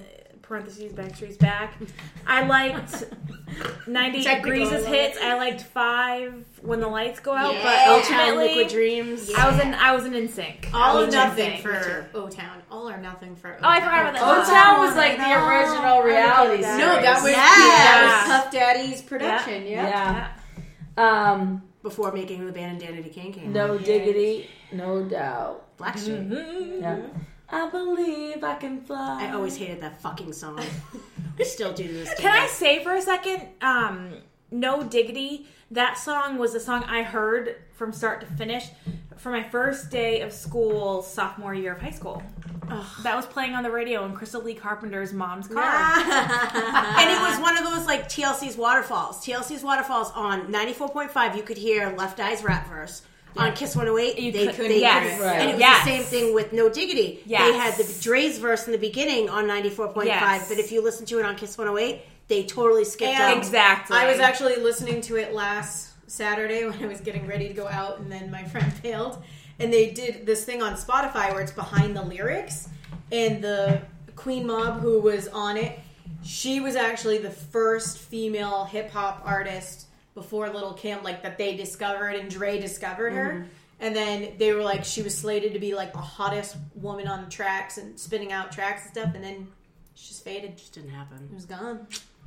parentheses, Backstreet's Back. I liked 90 Degrees' hits. I liked 5 When the Lights Go Out. But
O-Town,
ultimately,
Liquid Dreams.
I was an NSYNC.
All
I
or
was
nothing
NSYNC.
for O-Town. All or nothing for O-Town.
Oh, I forgot about that.
O-Town was like the original reality series.
No, that was,
Yes.
that was Puff Daddy's production.
Yeah.
Before making the band and Danity Kane came
No
out.
diggity, no doubt.
Blackstreet.
Yeah. I believe I can fly.
I always hated that fucking song. I still do to this day.
Can I say for a second, No Diggity, that song was the song I heard from start to finish for my first day of school, sophomore year of high school. That was playing on the radio in Crystal Lee Carpenter's mom's car.
And it was one of those like TLC's Waterfalls. TLC's Waterfalls on 94.5, you could hear Left Eye's rap verse. On Kiss 108, they couldn't
yes.
hear it.
Right.
And it was
Yes.
the same thing with No Diggity.
Yes.
They had the Dre's verse in the beginning on 94.5,
Yes.
but if you listen to it on Kiss 108, they totally skipped
And
out.
Exactly.
I was actually listening to it last Saturday when I was getting ready to go out, and then my friend failed. And they did this thing on Spotify where it's behind the lyrics, and the Queen Mob who was on it, she was actually the first female hip hop artist before Lil' Kim, like that they discovered, and Dre discovered her. And then they were like, she was slated to be like the hottest woman on the tracks and spinning out tracks and stuff, and then she just faded.
Just didn't happen.
It was gone.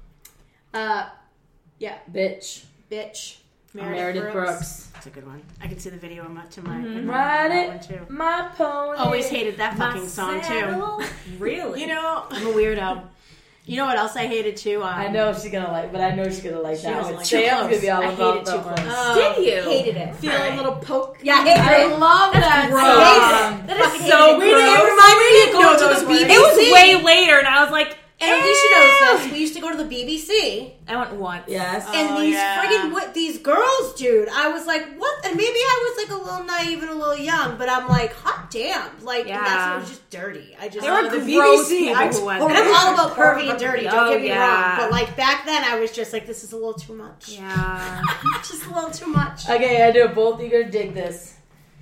Yeah,
Bitch.
bitch.
Meredith Brooks.
That's a good one. I can see the video on to my
Ride
that one
it,
too.
my pony.
Always hated that fucking song too.
Really?
You know,
I'm a weirdo. You know what else I hated too?
I know she's gonna like, but I know she's gonna like that
doesn't
one.
like
Sam's
Too
gonna be all
Close. I
about
hated
that
Too
one.
Close.
Did you?
Hated it.
feel a little poke.
Yeah, I hated
I
it.
love that
Gross.
song.
That is so
We
gross.
didn't remind me to go
know
to
those
the
words.
BBC.
It was way later, and I was like,
And Alicia knows this. We used to go to the BBC,
I went once.
Yes.
and these friggin' these girls, dude. I was like, what? And maybe I was like a little naive and a little young, but I'm like, hot damn! Like
Yeah.
that's what was just dirty. I just
There were
the
gross
BBC.
people who went
And I'm
there.
all about pervy and dirty. Don't
Oh,
get me
yeah.
wrong, but like back then, I was just like, this is a little too much.
Yeah.
Just a little too much.
Okay, I do both. You gonna dig this.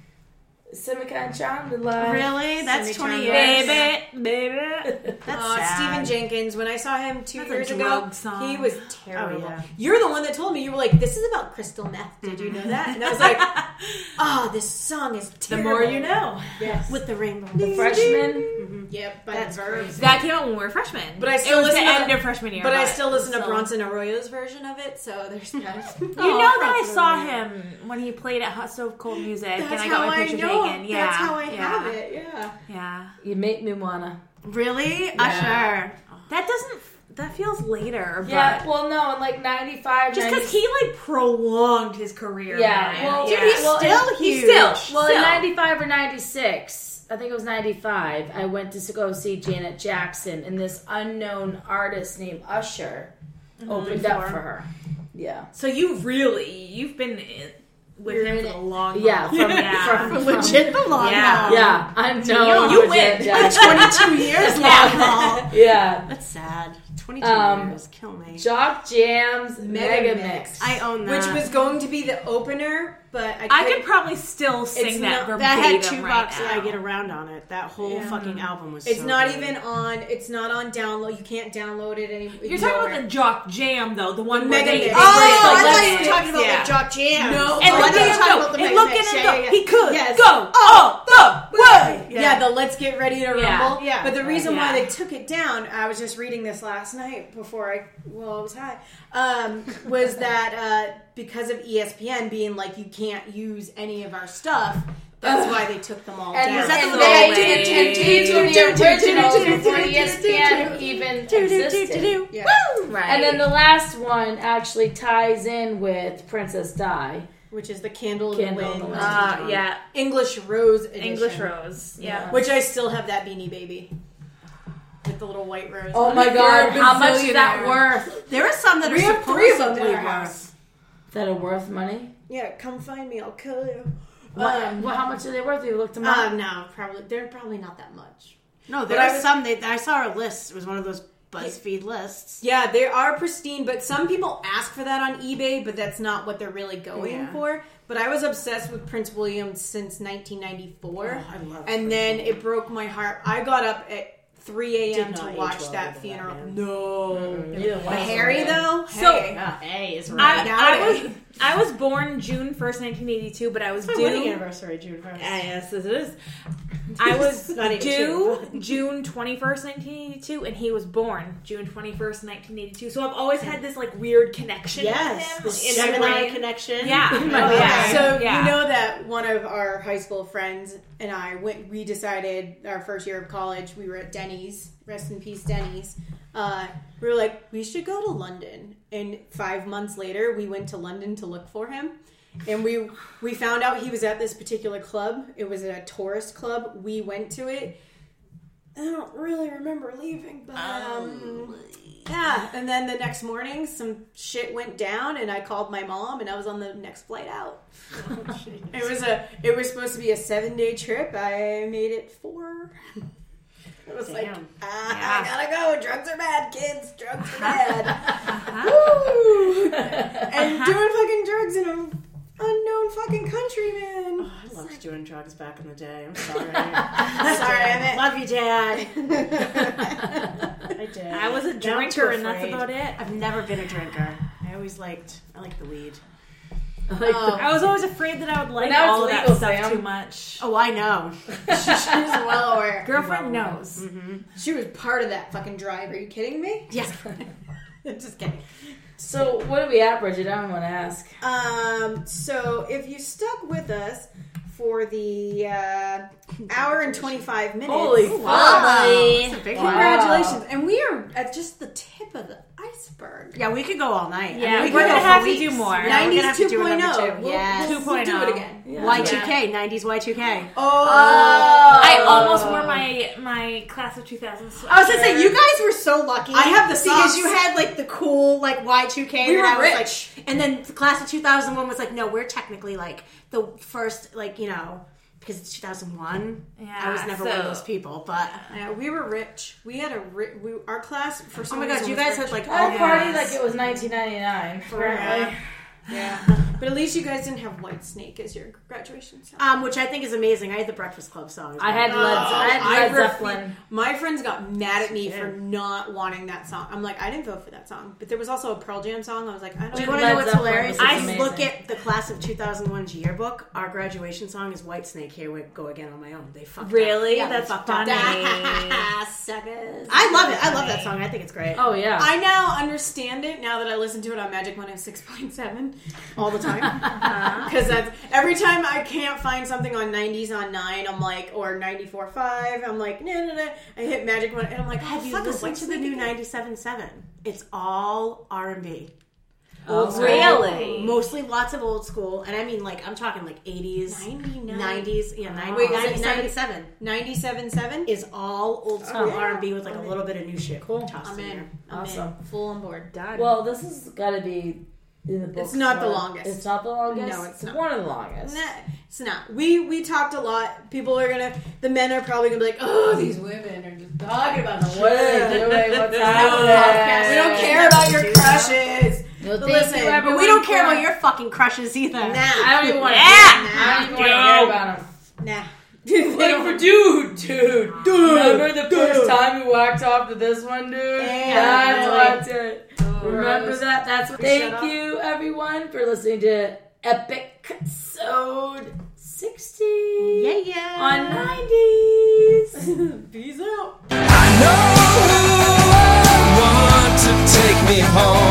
Simicon Chandler.
Really? That's
Semi
20
Chandler.
years.
Baby.
That's sad.
Stephen Jenkins. When I saw him 2
That's a
years ago,
drug song.
he was terrible.
Oh, yeah.
You're the one that told me. You were like, "This is about crystal meth." Did you know that? And I was like, "Oh, this song is terrible."
The more you know.
Yes.
With the rainbow.
The freshman.
Yep. By
That's
the Verve.
crazy.
That came out when we were freshmen.
But I still
it was
listen
the
to
end
the-
of freshman year.
But I still listen to
so-
Bronson Arroyo's version of it. So there's that.
You know that I saw him when he played at Hot Stove Cold Music,
That's
and I
how
got my
I
picture
know.
taken. Yeah,
That's how I
yeah.
have it. Yeah.
Yeah,
You make me wanna.
Really? Usher.
that doesn't. That feels later.
Yeah,
but
well, no, in like 95,
just
90
because he like prolonged his career.
Yeah,
man.
well,
Dude, he's still
he's
huge.
Well,
still.
in 95 or 96, I think it was 95, I went to go see Janet Jackson, and this unknown artist named Usher opened up for her. Yeah.
So you've been with
You're
him
in
for
it.
a long
Yeah,
time.
from
Legit the long
Yeah.
haul.
Yeah, I know.
You
legit
win.
Janet.
22 years long haul.
Yeah.
That's sad. 22 years. Kill me.
Jock Jam's
Mega
Mega
Mix.
Mix.
I own that.
Which was going to be the opener, but
I could probably still sing that
not-
verbatim
that had two
right
bucks
now.
that I get around on it. That whole fucking album was
It's
so
not
good.
even on. It's not on download. You can't download it anymore.
You're talking about the Jock Jam, though, the one
The
where
Mega
they
Mix.
Oh,
It's
I
like
thought you
Let's
were talking about
yeah.
like Jock Jam.
No.
And
Oh,
look
I thought you were
at
talking
him
about
go.
the
And
Mega
look
Mix.
at him
Yeah,
go.
yeah.
He could
Yes.
go all the way.
Yeah, the Let's Get Ready to
Yeah.
Rumble.
Yeah.
But the reason
Yeah.
why they took it down, I was just reading this last night before I was high, was that because of ESPN being like, you can't use any of our stuff, that's why they took them all down.
And,
Is that
and
the
they
little-
didn't do the originals before ESPN even existed.
Yeah.
Right.
And then the last one actually ties in with Princess Di.
Which is the Candle in
Candle
the
in the
Wind.
Wind.
yeah,
English Rose edition.
English Rose. Yeah.
Which I still have that Beanie Baby. With the little white rose.
Oh my god, how much is that worth?
There are some that
We
are
have 3 of them
supposedly
in our
worth.
house.
That are worth money?
Yeah, come find me, I'll kill you.
Well, how much are they worth? You looked them up?
No, they're probably not that much.
No,
But
there
I
are
was-
some. I saw a list. It was one of those BuzzFeed lists.
Yeah, they are pristine, but some people ask for that on eBay, but that's not what they're really going
Yeah.
for. But I was obsessed with Prince William since 1994.
Oh, I love
And
Prince
then
William.
it broke my heart. I got up at 3 a.m.
Did
to
not
watch
age well
that
with
funeral.
that, man.
No.
But
Harry though?
So-
Hey is
I
right.
was born June 1st, 1982, but I was
My wedding
due.
anniversary, June 1st.
Yes, it is. I was
Not even
due
true.
June 21st, 1982, and he was born June 21st, 1982. So I've always had this like weird connection
Yes,
with
the
him. in
Gemini
my-
connection.
Yeah.
Oh,
Yeah.
So
Yeah.
you know that one of our high school friends and I we decided our first year of college, we were at Denny's, rest in peace Denny's. We were like, we should go to London. And 5 months later, we went to London to look for him. And we found out he was at this particular club. It was a tourist club. We went to it. I don't really remember leaving, but yeah. And then the next morning, some shit went down, and I called my mom, and I was on the next flight out. It was supposed to be a 7-day trip. I made it 4. It was like, I gotta go. Drugs are bad, kids. Drugs are bad. Woo! And doing fucking drugs in an unknown fucking country, man.
I loved doing drugs back in the day. I'm sorry.
Sorry, I meant.
Love you, Dad. I did.
I was a
Now I'm too
drinker, and that's
afraid.
about it.
I've never been a drinker. I liked the weed.
I was always afraid that I would like
now
all of
it's
that
legal,
stuff
Sam.
too much.
Oh, I know.
She's well aware.
Girlfriend knows.
She was part of that fucking drive. Are you kidding me?
Yes.
Just kidding.
So, what are we at, Bridget? I want to ask.
So if you stuck with us for the hour and 25 minutes.
Holy
wow.
fuck.
That's a big
Wow.
one.
Congratulations. And we are at just the tip of the iceberg.
Yeah, we could go all night.
Yeah,
we
we're
could
gonna
go
have
for
to do
weeks.
more.
Yeah, we're
90s
gonna have to do a
2.0.
number 2.
We'll
Yes.
do
2.0.
it again.
Yeah.
Y2K, 90s Y2K.
I almost wore my class of 2000 sweater.
I was gonna say, you guys were so lucky.
I have the
because
socks.
you had like the cool like Y2K.
We
and
were
I was
rich.
like, and then the class of 2001 was like, no, we're technically like the first, like, you know, because it's 2001.
Yeah,
I was never one of
so-
those people, but
Yeah, we were rich. We had our class for
oh
some
my
reason
god, you
was
guys
rich.
had like
I
all the
partied like it was 1999. Apparently.
Yeah. But at least you guys didn't have White Snake as your graduation song.
which I think is amazing. I had the Breakfast Club song.
I had Led Zeppelin.
My friends got mad at me for not wanting that song. I'm like, I didn't vote for that song. But there was also a Pearl Jam song. I was like, I don't
Do you
know.
want to know
Led
what's
Zeppelin
hilarious?
was
I
amazing.
look at the class of 2001's yearbook. Our graduation song is White Snake. Here we go again on my own. They fucked
Really?
up. Yeah, they
That's
fucked
funny.
up.
Suckers.
I love it. I love that song. I think it's great.
Oh, yeah.
I now understand it now that I listen to it on Magic 106.7 all the time. Because that's every time I can't find something on 90s on 9, I'm like, or 94.5, I'm like, no. I hit Magic 1, and I'm like,
Have you listened to the new 97.7? It's all R&B.
Oh,
really?
Mostly lots of old school. And I mean, like, I'm talking like 80s,
99.
90s. Yeah, 90s.
Wait, is it
97.7
97.7?
is all old school
yeah.
R&B with like a little bit of new shit.
Cool.
tossed
I'm
in
in.
there.
I'm
Awesome.
in. Full on board.
Well, this has got to be in the books.
It's not the
for-
longest.
It's not the longest?
No, it's not.
one of the longest.
Nah, it's not. We talked a lot. People are the men are probably gonna be like, oh, these women are just talking about the
What are they doing? What's happening?
podcast. We don't care about your crushes.
No,
But
thank
listen,
you,
but
everyone,
But we don't care
for-
about your fucking crushes either.
Nah.
I don't even want to
Yeah.
I don't even want to hear about them.
Nah.
Dude. Remember the first time you walked off to this one, dude? That's what's it. Remember that? That's what. Thank you, everyone, for listening to Episode 60
Yeah.
on 90s.
Peace out.
I know who I want to take me home.